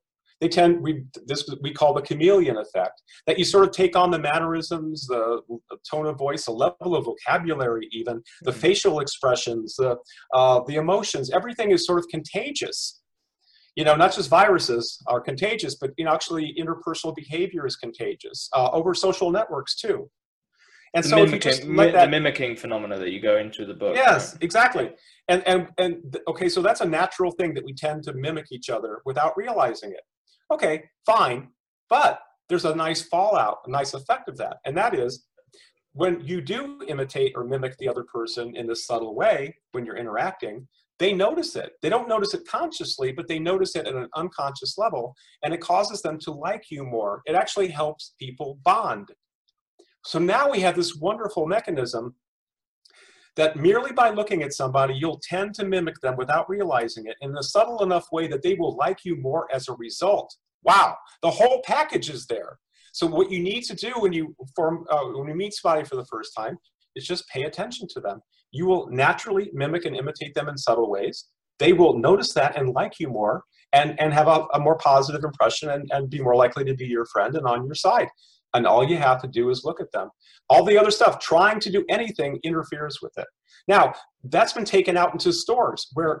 We call the chameleon effect, that you sort of take on the mannerisms, the tone of voice, the level of vocabulary, even the facial expressions, the emotions. Everything is sort of contagious. Not just viruses are contagious, but actually interpersonal behavior is contagious over social networks too. And so if you just let the mimicking phenomena that you go into the book. Yes, right? Exactly. Okay, so that's a natural thing that we tend to mimic each other without realizing it. Okay, fine, but there's a nice fallout, a nice effect of that. And that is, when you do imitate or mimic the other person in this subtle way, when you're interacting, they notice it. They don't notice it consciously, but they notice it at an unconscious level, and it causes them to like you more. It actually helps people bond. So now we have this wonderful mechanism that merely by looking at somebody, you'll tend to mimic them without realizing it in a subtle enough way that they will like you more as a result. Wow, the whole package is there. So what you need to do when you meet somebody for the first time is just pay attention to them. You will naturally mimic and imitate them in subtle ways. They will notice that and like you more, and have a more positive impression, and be more likely to be your friend and on your side. And all you have to do is look at them. All the other stuff, trying to do anything, interferes with it. Now, that's been taken out into stores where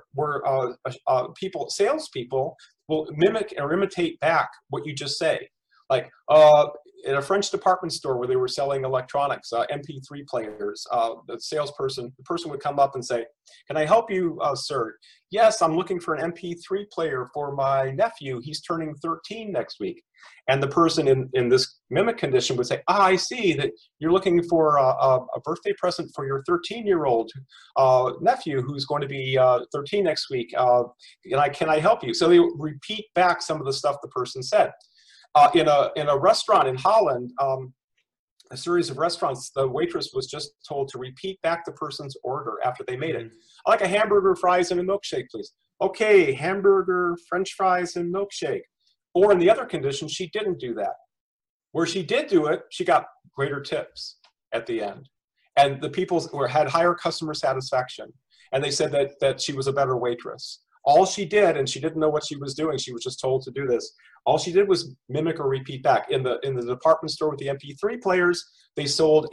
salespeople will mimic or imitate back what you just say. Like in a French department store where they were selling electronics, MP3 players, the person would come up and say, "Can I help you, sir?" "Yes, I'm looking for an MP3 player for my nephew. He's turning 13 next week." And the person in this mimic condition would say, "I see that you're looking for a birthday present for your 13-year-old nephew who's going to be 13 next week. Can I help you?" So they repeat back some of the stuff the person said. In a restaurant in Holland, a series of restaurants, the waitress was just told to repeat back the person's order after they made it. "I'd like a hamburger, fries, and a milkshake, please." "Okay, hamburger, French fries, and milkshake." Or in the other condition, she didn't do that. Where she did do it, she got greater tips at the end. And the people had higher customer satisfaction. And they said that she was a better waitress. All she did, and she didn't know what she was doing, she was just told to do this. All she did was mimic or repeat back. In the department store with the MP3 players, they sold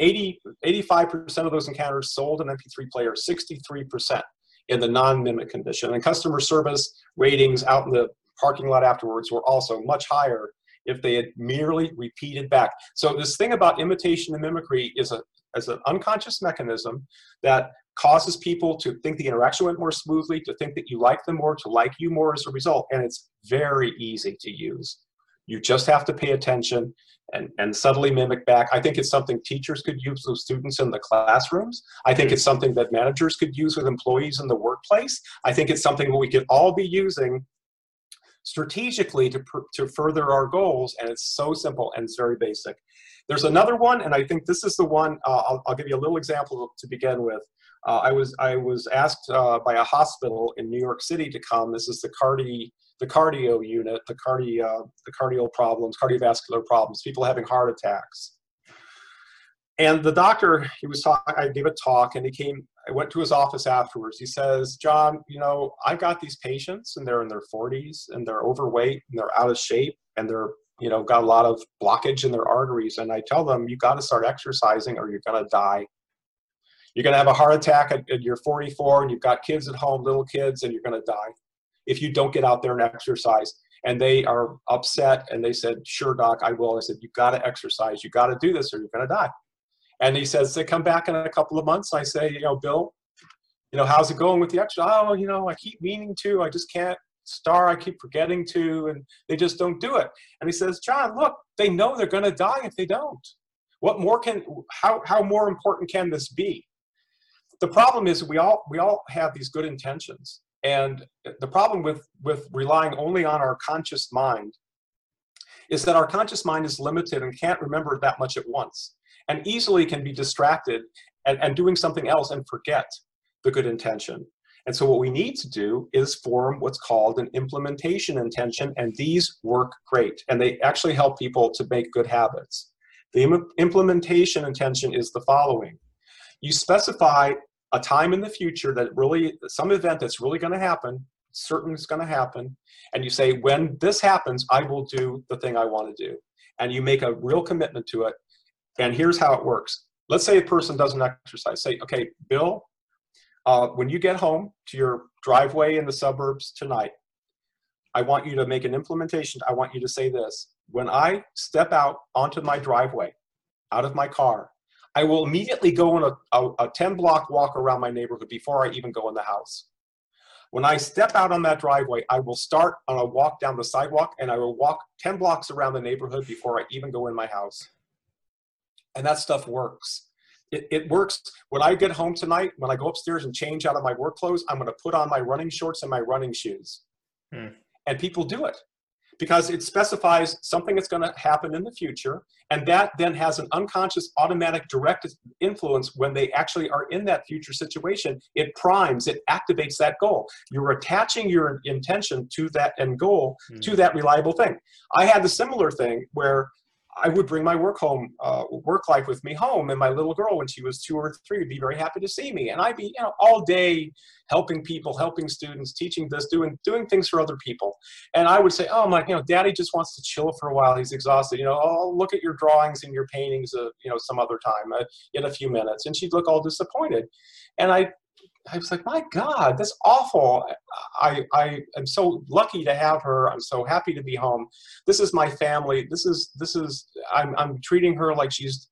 85% of those encounters sold an MP3 player, 63% in the non-mimic condition. And customer service ratings out in the parking lot afterwards were also much higher if they had merely repeated back. So this thing about imitation and mimicry is an unconscious mechanism that causes people to think the interaction went more smoothly, to think that you like them more, to like you more as a result. And it's very easy to use. You just have to pay attention and subtly mimic back. I think it's something teachers could use with students in the classrooms. I think it's something that managers could use with employees in the workplace. I think it's something that we could all be using strategically to further our goals, and it's so simple and it's very basic. There's another one, and I think this is the one. I'll give you a little example to begin with. I was asked by a hospital in New York City to come. This is the cardio unit, the cardiovascular problems, people having heart attacks. And the doctor, I gave a talk, and I went to his office afterwards. He says, "John, I've got these patients, and they're in their 40s, and they're overweight, and they're out of shape, and they're, got a lot of blockage in their arteries. And I tell them, you got to start exercising or you're going to die. You're going to have a heart attack at you're 44, and you've got kids at home, little kids, and you're going to die if you don't get out there and exercise." and they are upset, and they said, sure, doc, I will. I said, you got to exercise. You got to do this or you're going to die. And he says, they come back in a couple of months. I say, Bill, how's it going with the exercise? Oh, I keep meaning to, I just can't I keep forgetting to, and they just don't do it. And he says, John, look, they know they're going to die if they don't. What more how more important can this be? The problem is we all have these good intentions. And the problem with relying only on our conscious mind is that our conscious mind is limited and can't remember that much at once, and easily can be distracted and doing something else and forget the good intention. And so what we need to do is form what's called an implementation intention, and these work great, and they actually help people to make good habits. The implementation intention is the following. You specify a time in the future that some event that's really going to happen, certain it's going to happen, and you say, when this happens, I will do the thing I want to do. And you make a real commitment to it. And here's how it works. Let's say a person doesn't exercise. Say, okay, Bill, when you get home to your driveway in the suburbs tonight, I want you to make an implementation. I want you to say this. When I step out onto my driveway, out of my car, I will immediately go on a 10-block walk around my neighborhood before I even go in the house. When I step out on that driveway, I will start on a walk down the sidewalk, and I will walk 10 blocks around the neighborhood before I even go in my house. And that stuff works. It works. When I get home tonight, when I go upstairs and change out of my work clothes, I'm going to put on my running shorts and my running shoes. And people do it because it specifies something that's going to happen in the future. And that then has an unconscious, automatic, direct influence when they actually are in that future situation. It primes, it activates that goal. You're attaching your intention to that end goal, to that reliable thing. I had the similar thing where I would bring my work life with me home, and my little girl, when she was 2 or 3, would be very happy to see me, and I'd be, all day helping people, helping students, teaching this, doing things for other people. And I would say, oh my, Daddy just wants to chill for a while. He's exhausted. I'll look at your drawings and your paintings, some other time in a few minutes. And she'd look all disappointed, and I was like, my God, that's awful. I am so lucky to have her. I'm so happy to be home. This is my family. I'm treating her like she's,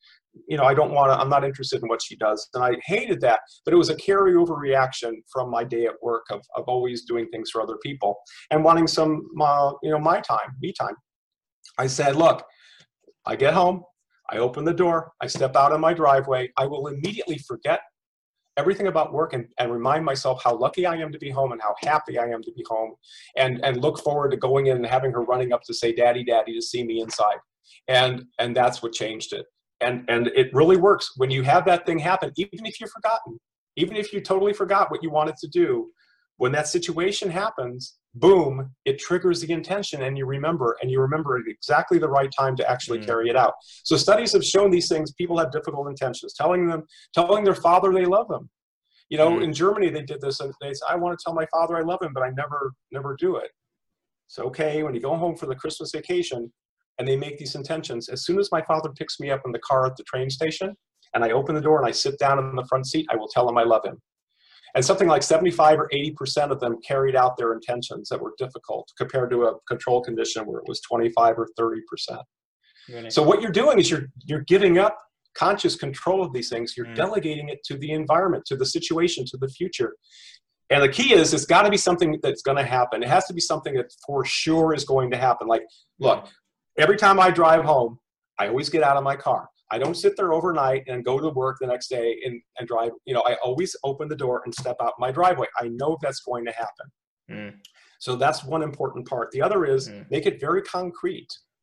I'm not interested in what she does. And I hated that, but it was a carryover reaction from my day at work of always doing things for other people and wanting some, my time, me time. I said, look, I get home, I open the door, I step out on my driveway, I will immediately forget everything about work and remind myself how lucky I am to be home and how happy I am to be home, and look forward to going in and having her running up to say, Daddy, Daddy, to see me inside. And that's what changed it. And it really works when you have that thing happen, even if you've forgotten, even if you totally forgot what you wanted to do, when that situation happens, boom, it triggers the intention, and you remember at exactly the right time to actually carry it out. So studies have shown these things. People have difficult intentions, telling their father they love them. In Germany, they did this, and they said, I want to tell my father I love him, but I never do it. So, okay, when you go home for the Christmas vacation and they make these intentions, as soon as my father picks me up in the car at the train station and I open the door and I sit down in the front seat, I will tell him I love him. And something like 75 or 80% of them carried out their intentions that were difficult, compared to a control condition where it was 25 or 30%. Really? So what you're doing is you're giving up conscious control of these things. You're delegating it to the environment, to the situation, to the future. And the key is, it's got to be something that's going to happen. It has to be something that for sure is going to happen. Like, look, every time I drive home, I always get out of my car. I don't sit there overnight and go to work the next day and drive. I always open the door and step out my driveway. I know that's going to happen. So that's one important part. The other is make it very concrete.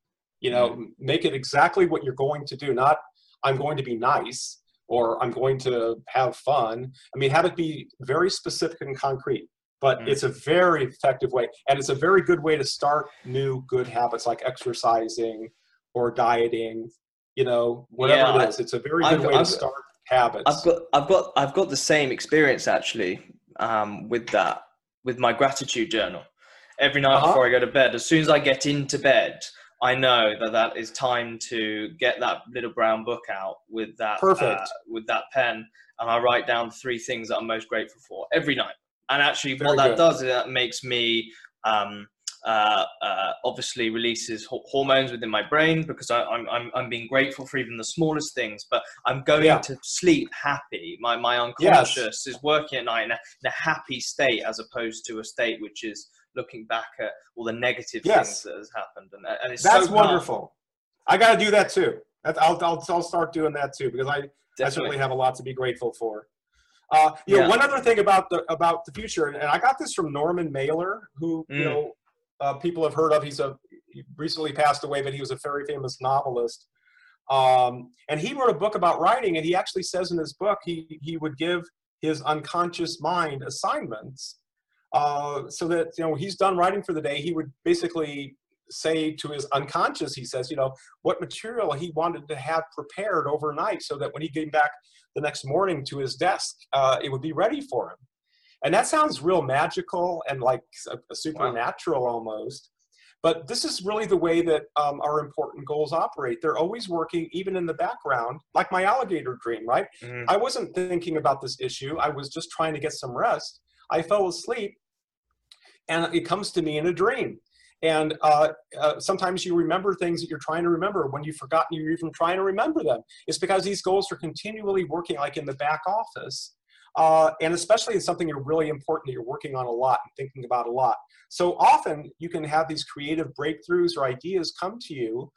Make it exactly what you're going to do. Not, I'm going to be nice, or I'm going to have fun. Have it be very specific and concrete. But it's a very effective way. And it's a very good way to start new good habits like exercising or dieting. Whatever it is, it's a very good way to start habits. I've got the same experience actually with my gratitude journal. Every night before I go to bed, as soon as I get into bed, I know that is time to get that little brown book out with that pen, and I write down 3 things that I'm most grateful for every night. And actually, what that does is that makes me obviously releases hormones within my brain because I'm being grateful for even the smallest things, but I'm going to sleep happy. My unconscious is working at night in a happy state, as opposed to a state which is looking back at all the negative things that has happened. And it's that's so wonderful. I got to do that too. I'll start doing that too, because I certainly have a lot to be grateful for. You know, one other thing about the future, and I got this from Norman Mailer, who you know people have heard of. He recently passed away, but he was a very famous novelist. And he wrote a book about writing, and he actually says in his book he would give his unconscious mind assignments, so that, you know, he's done writing for the day. He would basically say to his unconscious, he says, you know, what material he wanted to have prepared overnight, so that when he came back the next morning to his desk, it would be ready for him. And that sounds real magical and like a supernatural almost. But this is really the way that our important goals operate. They're always working, even in the background, like my alligator dream, right? I wasn't thinking about this issue. I was just trying to get some rest. I fell asleep, and it comes to me in a dream. And sometimes you remember things that you're trying to remember when you've forgotten you're even trying to remember them. It's because these goals are continually working, like in the back office. And especially in something you're really important that you're working on a lot and thinking about a lot. So often you can have these creative breakthroughs or ideas come to you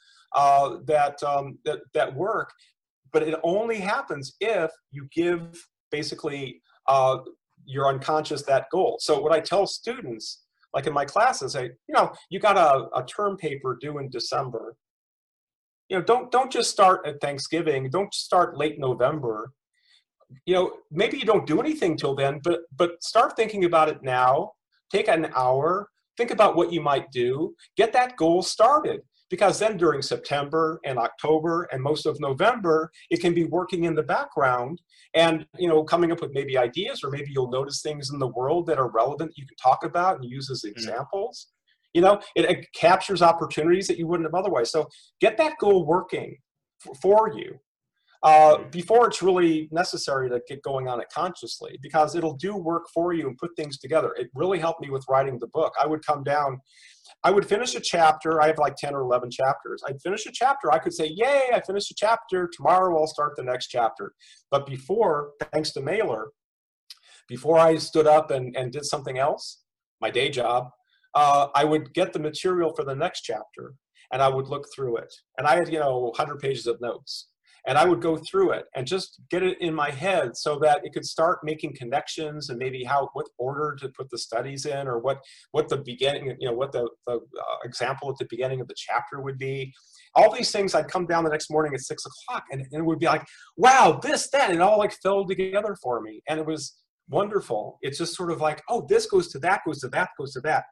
that work, but it only happens if you give basically your unconscious that goal. So what I tell students, like in my classes, you know, you got a term paper due in December. You know, don't just start at Thanksgiving. Don't start late November. You know, maybe you don't do anything till then, but start thinking about it now. Take an hour, think about what you might do, get that goal started, because then during September and October and most of November, it can be working in the background and, you know, coming up with maybe ideas, or maybe you'll notice things in the world that are relevant you can talk about and use as examples. You know, it captures opportunities that you wouldn't have otherwise. So get that goal working for you. Before it's really necessary to get going on it consciously, because it'll do work for you and put things together. It really helped me with writing the book. I would come down, I would finish a chapter. I have like 10 or 11 chapters. I'd finish a chapter. I could say, yay, I finished a chapter. Tomorrow I'll start the next chapter. But before, thanks to Mailer, before I stood up and did something else, my day job, I would get the material for the next chapter and I would look through it. And I had, you know, 100 pages of notes. And I would go through it and just get it in my head so that it could start making connections, and maybe what order to put the studies in, or what the beginning, you know, what the example at the beginning of the chapter would be. All these things, I'd come down the next morning at 6 o'clock and it would be like, wow, this, that, and it all like fell together for me. And it was wonderful. It's just sort of like, oh, this goes to that, goes to that, goes to that.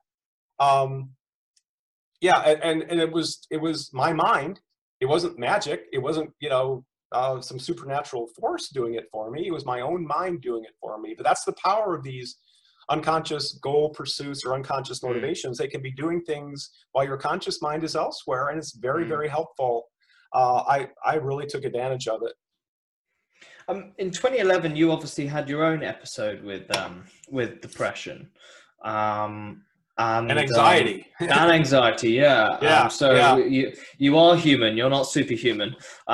Yeah, and it was my mind. It wasn't magic. It wasn't, you know, some supernatural force doing it for me. It was my own mind doing it for me. But that's the power of these unconscious goal pursuits or unconscious motivations. They can be doing things while your conscious mind is elsewhere, and it's very, very helpful. I really took advantage of it. In 2011, you obviously had your own episode with depression. And anxiety. And anxiety, yeah. Yeah. You are human. You're not superhuman.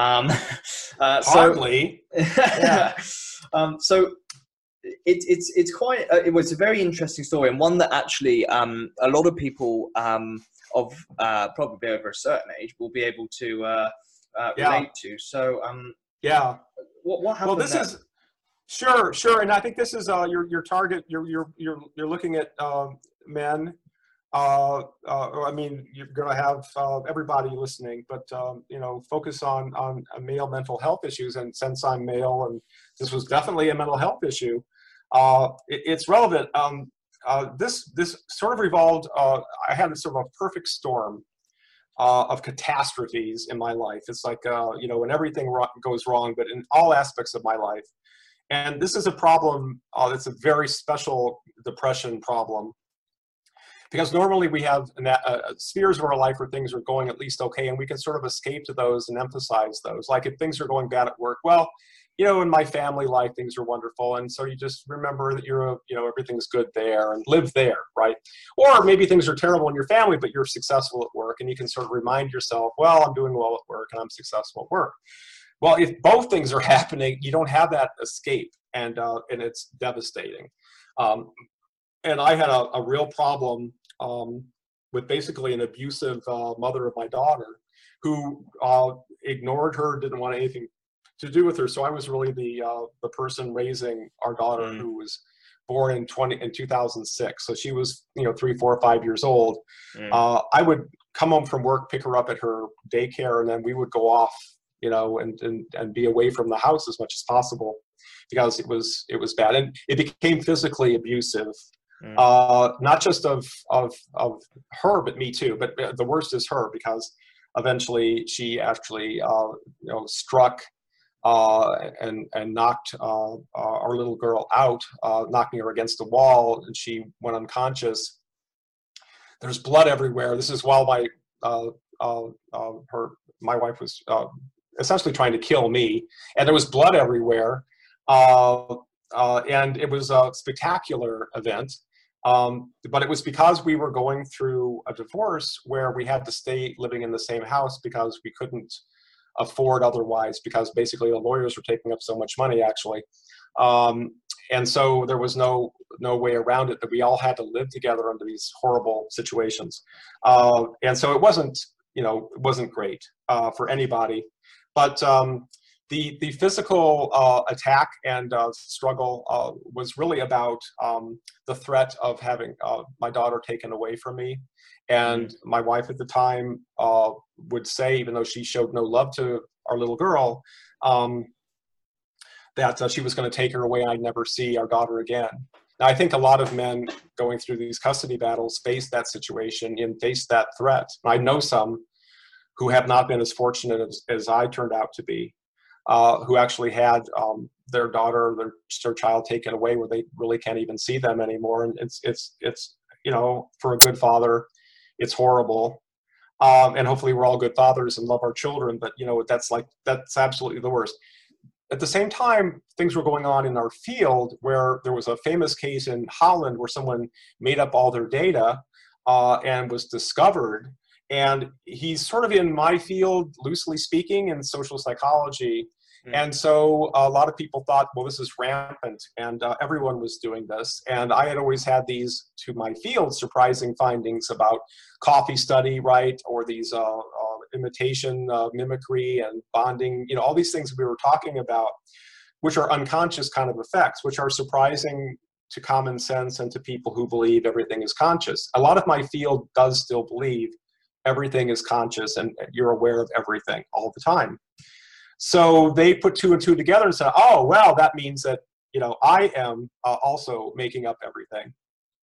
Hardly. Yeah. So it's quite. It was a very interesting story, and one that actually a lot of people of probably over a certain age will be able to relate to. So yeah. What happened? Well, this is sure, and I think this is your target. You're looking at men. I mean, you're going to have everybody listening, but you know, focus on male mental health issues. And since I'm male, and this was definitely a mental health issue, it's relevant. This sort of revolved. I had sort of a perfect storm of catastrophes in my life. It's like you know, when everything goes wrong, but in all aspects of my life. And this is a problem. It's a very special depression problem. Because normally we have spheres of our life where things are going at least okay, and we can sort of escape to those and emphasize those. Like if things are going bad at work, well, in my family life, things are wonderful. And so you just remember that everything's good there and live there, right? Or maybe things are terrible in your family, but you're successful at work, and you can sort of remind yourself, well, I'm doing well at work and I'm successful at work. Well, if both things are happening, you don't have that escape, and it's devastating. And I had a real problem with basically an abusive mother of my daughter who ignored her, didn't want anything to do with her. So I was really the person raising our daughter, who was born in 2006. So she was 3, 4, 5 years old. I would come home from work, pick her up at her daycare, and then we would go off, and be away from the house as much as possible, because it was bad, and it became physically abusive. Not just of her, but me too. But the worst is her, because eventually she actually struck and knocked our little girl out, knocking her against the wall, and she went unconscious. There's blood everywhere. This is while my wife was essentially trying to kill me, and there was blood everywhere, and it was a spectacular event. But it was because we were going through a divorce where we had to stay living in the same house because we couldn't afford otherwise, because basically the lawyers were taking up so much money, actually. And so there was no way around it, that we all had to live together under these horrible situations. And so it wasn't great for anybody. But the physical attack and struggle was really about the threat of having my daughter taken away from me. And my wife at the time would say, even though she showed no love to our little girl, that she was going to take her away and I'd never see our daughter again. Now, I think a lot of men going through these custody battles face that situation and face that threat. I know some who have not been as fortunate as I turned out to be, who actually had their daughter, their child taken away, where they really can't even see them anymore. And it's for a good father, it's horrible. And hopefully we're all good fathers and love our children, but that's absolutely the worst. At the same time, things were going on in our field where there was a famous case in Holland where someone made up all their data and was discovered. And he's sort of in my field, loosely speaking, in social psychology. And so a lot of people thought, well, this is rampant, and everyone was doing this. And I had always had these, to my field, surprising findings about coffee study, right? Or these imitation, mimicry, and bonding, all these things we were talking about, which are unconscious kind of effects, which are surprising to common sense and to people who believe everything is conscious. A lot of my field does still believe everything is conscious and you're aware of everything all the time. So they put 2 and 2 together and said, oh, well, that means that, I am also making up everything.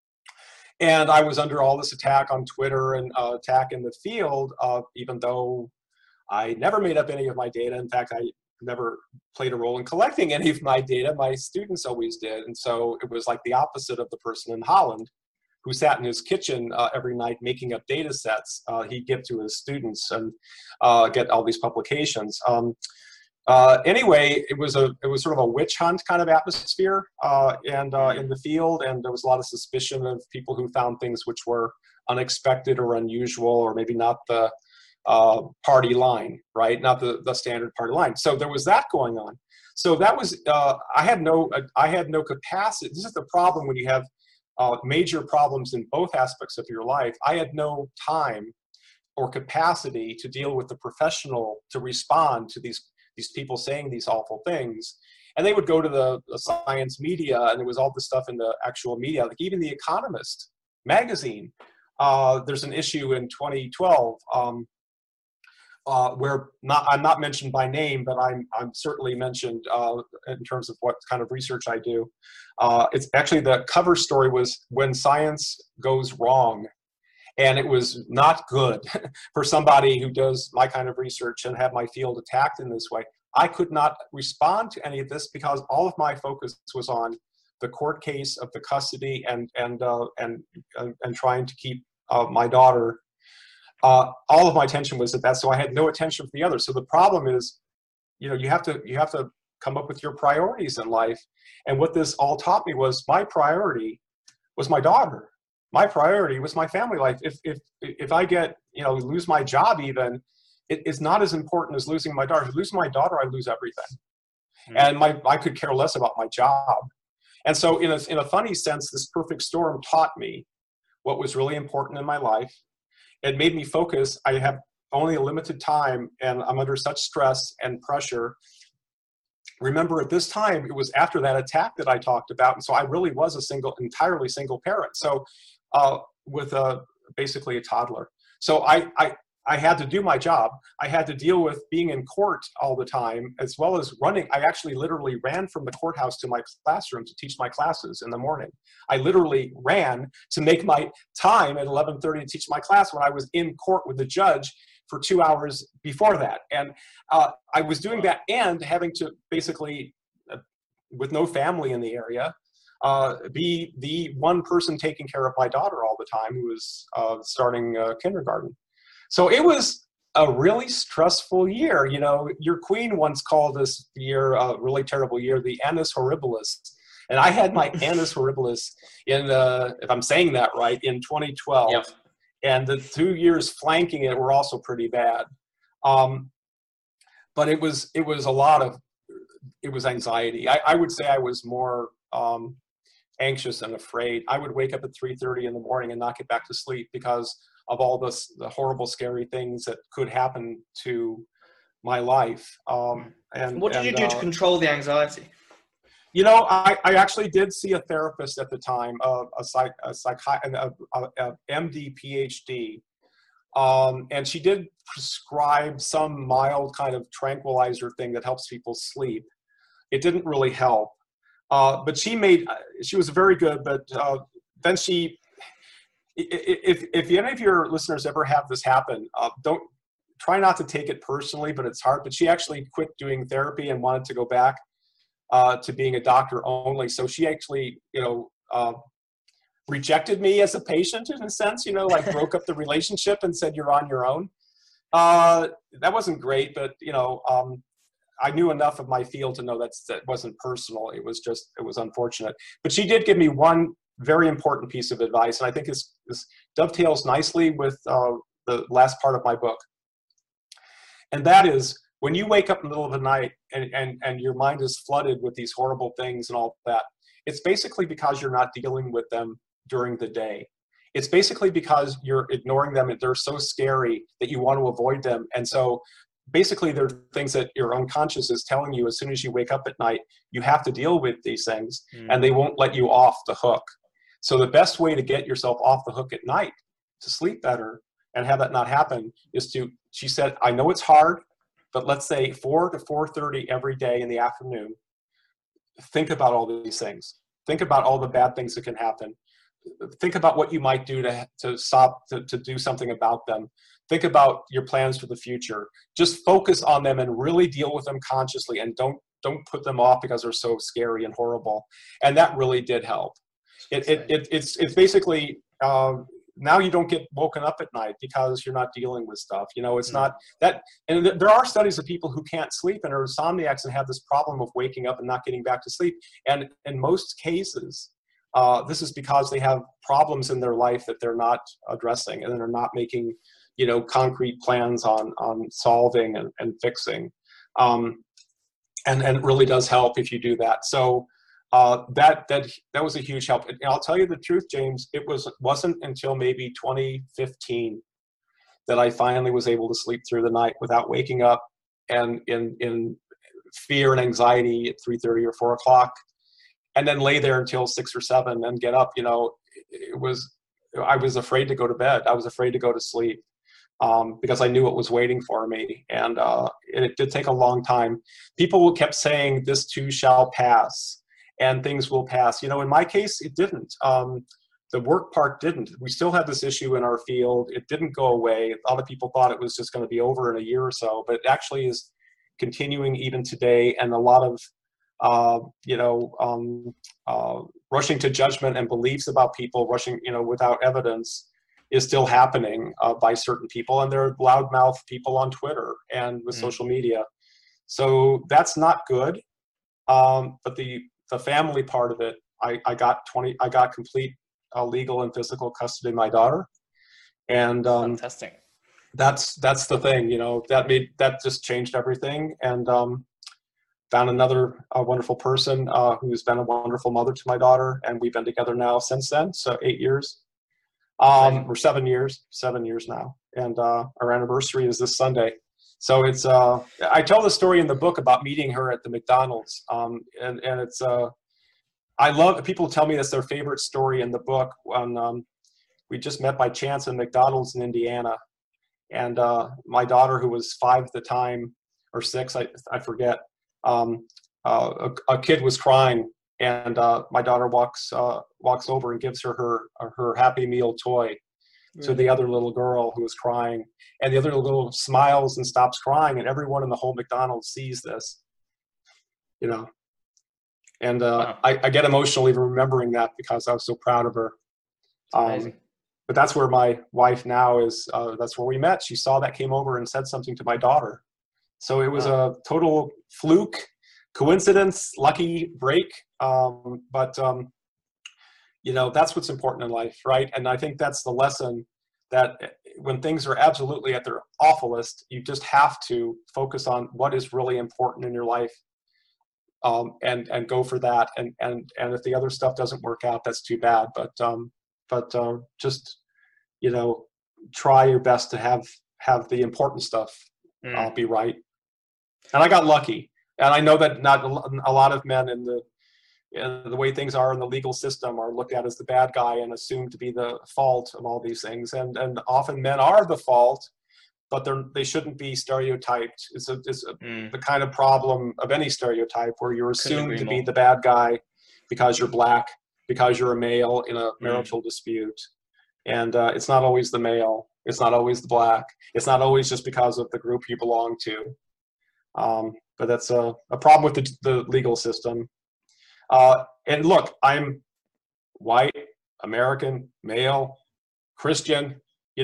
And I was under all this attack on Twitter and attack in the field, even though I never made up any of my data. In fact, I never played a role in collecting any of my data. My students always did. And so it was like the opposite of the person in Holland who sat in his kitchen every night making up data sets. He'd give to his students and get all these publications. Anyway, it was sort of a witch hunt kind of atmosphere in the field, and there was a lot of suspicion of people who found things which were unexpected or unusual, or maybe not the party line, right? Not the standard party line. So there was that going on. So that was I had no capacity. This is the problem when you have major problems in both aspects of your life. I had no time or capacity to deal with the professional to respond to these people saying these awful things. And they would go to the science media, and there was all this stuff in the actual media, like even The Economist magazine. There's an issue in 2012 where I'm not mentioned by name, but I'm certainly mentioned in terms of what kind of research I do. It's actually, the cover story was When Science Goes Wrong. And it was not good for somebody who does my kind of research and have my field attacked in this way. I could not respond to any of this because all of my focus was on the court case of the custody and trying to keep my daughter. All of my attention was at that, so I had no attention for the other. So the problem is, you have to come up with your priorities in life. And what this all taught me was my priority was my daughter. My priority was my family life. If I get, lose my job even, it's not as important as losing my daughter. If I lose my daughter, I lose everything. And I could care less about my job. And so in a funny sense, this perfect storm taught me what was really important in my life. It made me focus. I have only a limited time, and I'm under such stress and pressure. Remember, at this time, it was after that attack that I talked about, and so I really was entirely single parent. So with basically a toddler. So I had to do my job. I had to deal with being in court all the time, as well as running. I actually literally ran from the courthouse to my classroom to teach my classes in the morning. I literally ran to make my time at 11:30 to teach my class when I was in court with the judge for 2 hours before that. And I was doing that and having to basically, with no family in the area, be the one person taking care of my daughter all the time, who was starting kindergarten. So it was a really stressful year. Your queen once called this year a really terrible year, the Annus Horribilis. And I had my Annus Horribilis in, if I'm saying that right, in 2012. Yep. And the 2 years flanking it were also pretty bad. But it was anxiety. I would say I was more anxious and afraid. I would wake up at 3:30 in the morning and not get back to sleep because of all the horrible, scary things that could happen to my life. And what did you do to control the anxiety? I actually did see a therapist at the time, a MD, PhD, and she did prescribe some mild kind of tranquilizer thing that helps people sleep. It didn't really help, but she was very good. But then if any of your listeners ever have this happen, don't try not to take it personally, but it's hard. But she actually quit doing therapy and wanted to go back to being a doctor only. So she actually, rejected me as a patient in a sense, broke up the relationship and said, "You're on your own." That wasn't great, but, I knew enough of my field to know that wasn't personal. It was unfortunate. But she did give me one very important piece of advice, and I think this dovetails nicely with the last part of my book. And that is, when you wake up in the middle of the night and your mind is flooded with these horrible things and all that, it's basically because you're not dealing with them during the day. It's basically because you're ignoring them and they're so scary that you want to avoid them. And so basically they're things that your unconscious is telling you as soon as you wake up at night, you have to deal with these things and they won't let you off the hook. So the best way to get yourself off the hook at night to sleep better and have that not happen is she said, I know it's hard, but let's say 4 to 4:30 every day in the afternoon, think about all these things. Think about all the bad things that can happen. Think about what you might do to stop, to do something about them. Think about your plans for the future. Just focus on them and really deal with them consciously, and don't put them off because they're so scary and horrible. And that really did help. It's basically, now you don't get woken up at night because you're not dealing with stuff. It's not that, and there are studies of people who can't sleep and are insomniacs and have this problem of waking up and not getting back to sleep. And in most cases, this is because they have problems in their life that they're not addressing, and they're not making, concrete plans on solving and fixing. And it really does help if you do that. So that was a huge help. And I'll tell you the truth, James, it wasn't until maybe 2015 that I finally was able to sleep through the night without waking up and in fear and anxiety at 3:30 or 4 o'clock, and then lay there until 6 or 7 and get up. I was afraid to go to bed. I was afraid to go to sleep because I knew what was waiting for me. And it did take a long time. People kept saying, this too shall pass. And things will pass. In my case, it didn't. The work part didn't. We still have this issue in our field. It didn't go away. A lot of people thought it was just going to be over in a year or so, but it actually is continuing even today. And a lot of, rushing to judgment and beliefs about people, rushing, without evidence, is still happening by certain people. And there are loudmouth people on Twitter and with social media. So that's not good. But the family part of it, I got complete legal and physical custody of my daughter. And Fantastic. that's the thing, that just changed everything. And found another wonderful person who's been a wonderful mother to my daughter, and we've been together now since then, so 8 years. Or 7 years now, and our anniversary is this Sunday. So it's I tell the story in the book about meeting her at the McDonald's, and it's I love, people tell me that's their favorite story in the book. When we just met by chance in McDonald's in Indiana, and my daughter, who was 5 at the time, or 6, I forget, a kid was crying, and my daughter walks over and gives her Happy Meal toy to the other little girl who was crying, and the other little girl smiles and stops crying, and everyone in the whole McDonald's sees this, and Wow. I get emotional even remembering that, because I was so proud of her. Amazing. But that's where my wife now is. That's where we met. She saw that, came over and said something to my daughter. So it was a total fluke, coincidence, lucky break. But that's what's important in life, right? And I think that's the lesson, that when things are absolutely at their awfulest, you just have to focus on what is really important in your life, and go for that. And if the other stuff doesn't work out, that's too bad. But just try your best to have the important stuff be right. And I got lucky, and I know that not a lot of men in the way things are in the legal system are looked at as the bad guy and assumed to be the fault of all these things. And often men are the fault, but they shouldn't be stereotyped. It's the kind of problem of any stereotype, where you're assumed to be the bad guy because you're black, because you're a male in a marital dispute. And it's not always the male. It's not always the black. It's not always just because of the group you belong to. But that's a problem with the legal system. And look, I'm white, American, male, Christian.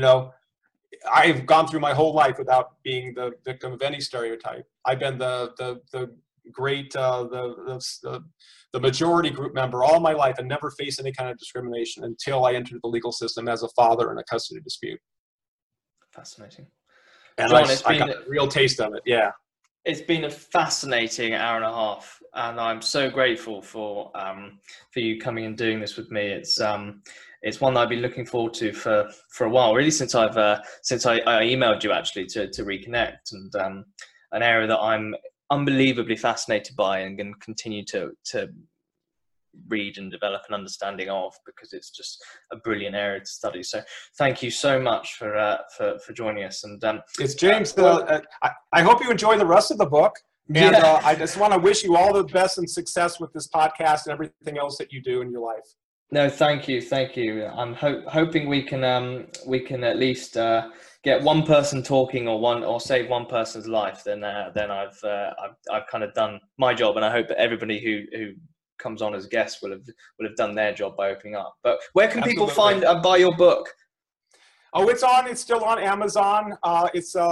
I've gone through my whole life without being the victim of any stereotype. I've been the great, the majority group member all my life, and never faced any kind of discrimination until I entered the legal system as a father in a custody dispute. Fascinating. And John, I got a real taste of it. Yeah. It's been a fascinating hour and a half, and I'm so grateful for you coming and doing this with me. It's one that I've been looking forward to for a while, really, since I emailed you actually to reconnect, and an area that I'm unbelievably fascinated by and going to continue to read and develop an understanding of, because it's just a brilliant area to study. So thank you so much for joining us. And it's James. I hope you enjoy the rest of the book. And I just want to wish you all the best and success with this podcast and everything else that you do in your life. No, thank you. I'm hoping we can at least get one person talking, or save one person's life. Then I've kind of done my job, and I hope that everybody who comes on as guests will have done their job by opening up. But where can people find and buy your book? Oh, it's still on Amazon. I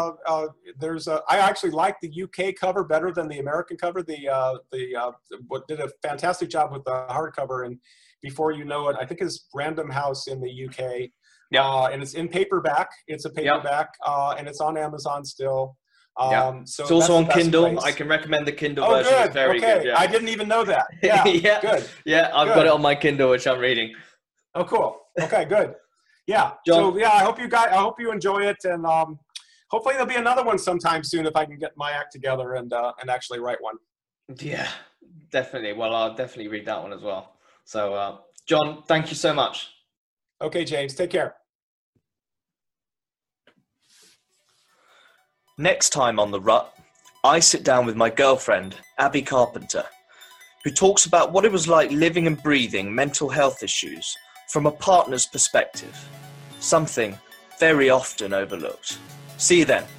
actually like the UK cover better than the American cover. What did a fantastic job with the hardcover, and before you know it, I think it's Random House in the UK. Yeah. And it's in paperback. It's a paperback, and it's on Amazon still. So it's also on Kindle. Place. I can recommend the Kindle version. Good. It's very good. Yeah. I didn't even know that. Yeah. Good. Yeah, I've got it on my Kindle, which I'm reading. Oh, cool. Okay, good. Yeah. John, so I hope you enjoy it, and hopefully there'll be another one sometime soon if I can get my act together and actually write one. Yeah, definitely. Well, I'll definitely read that one as well. So, John, thank you so much. Okay, James. Take care. Next time on The Rut, I sit down with my girlfriend, Abby Carpenter, who talks about what it was like living and breathing mental health issues from a partner's perspective, something very often overlooked. See you then.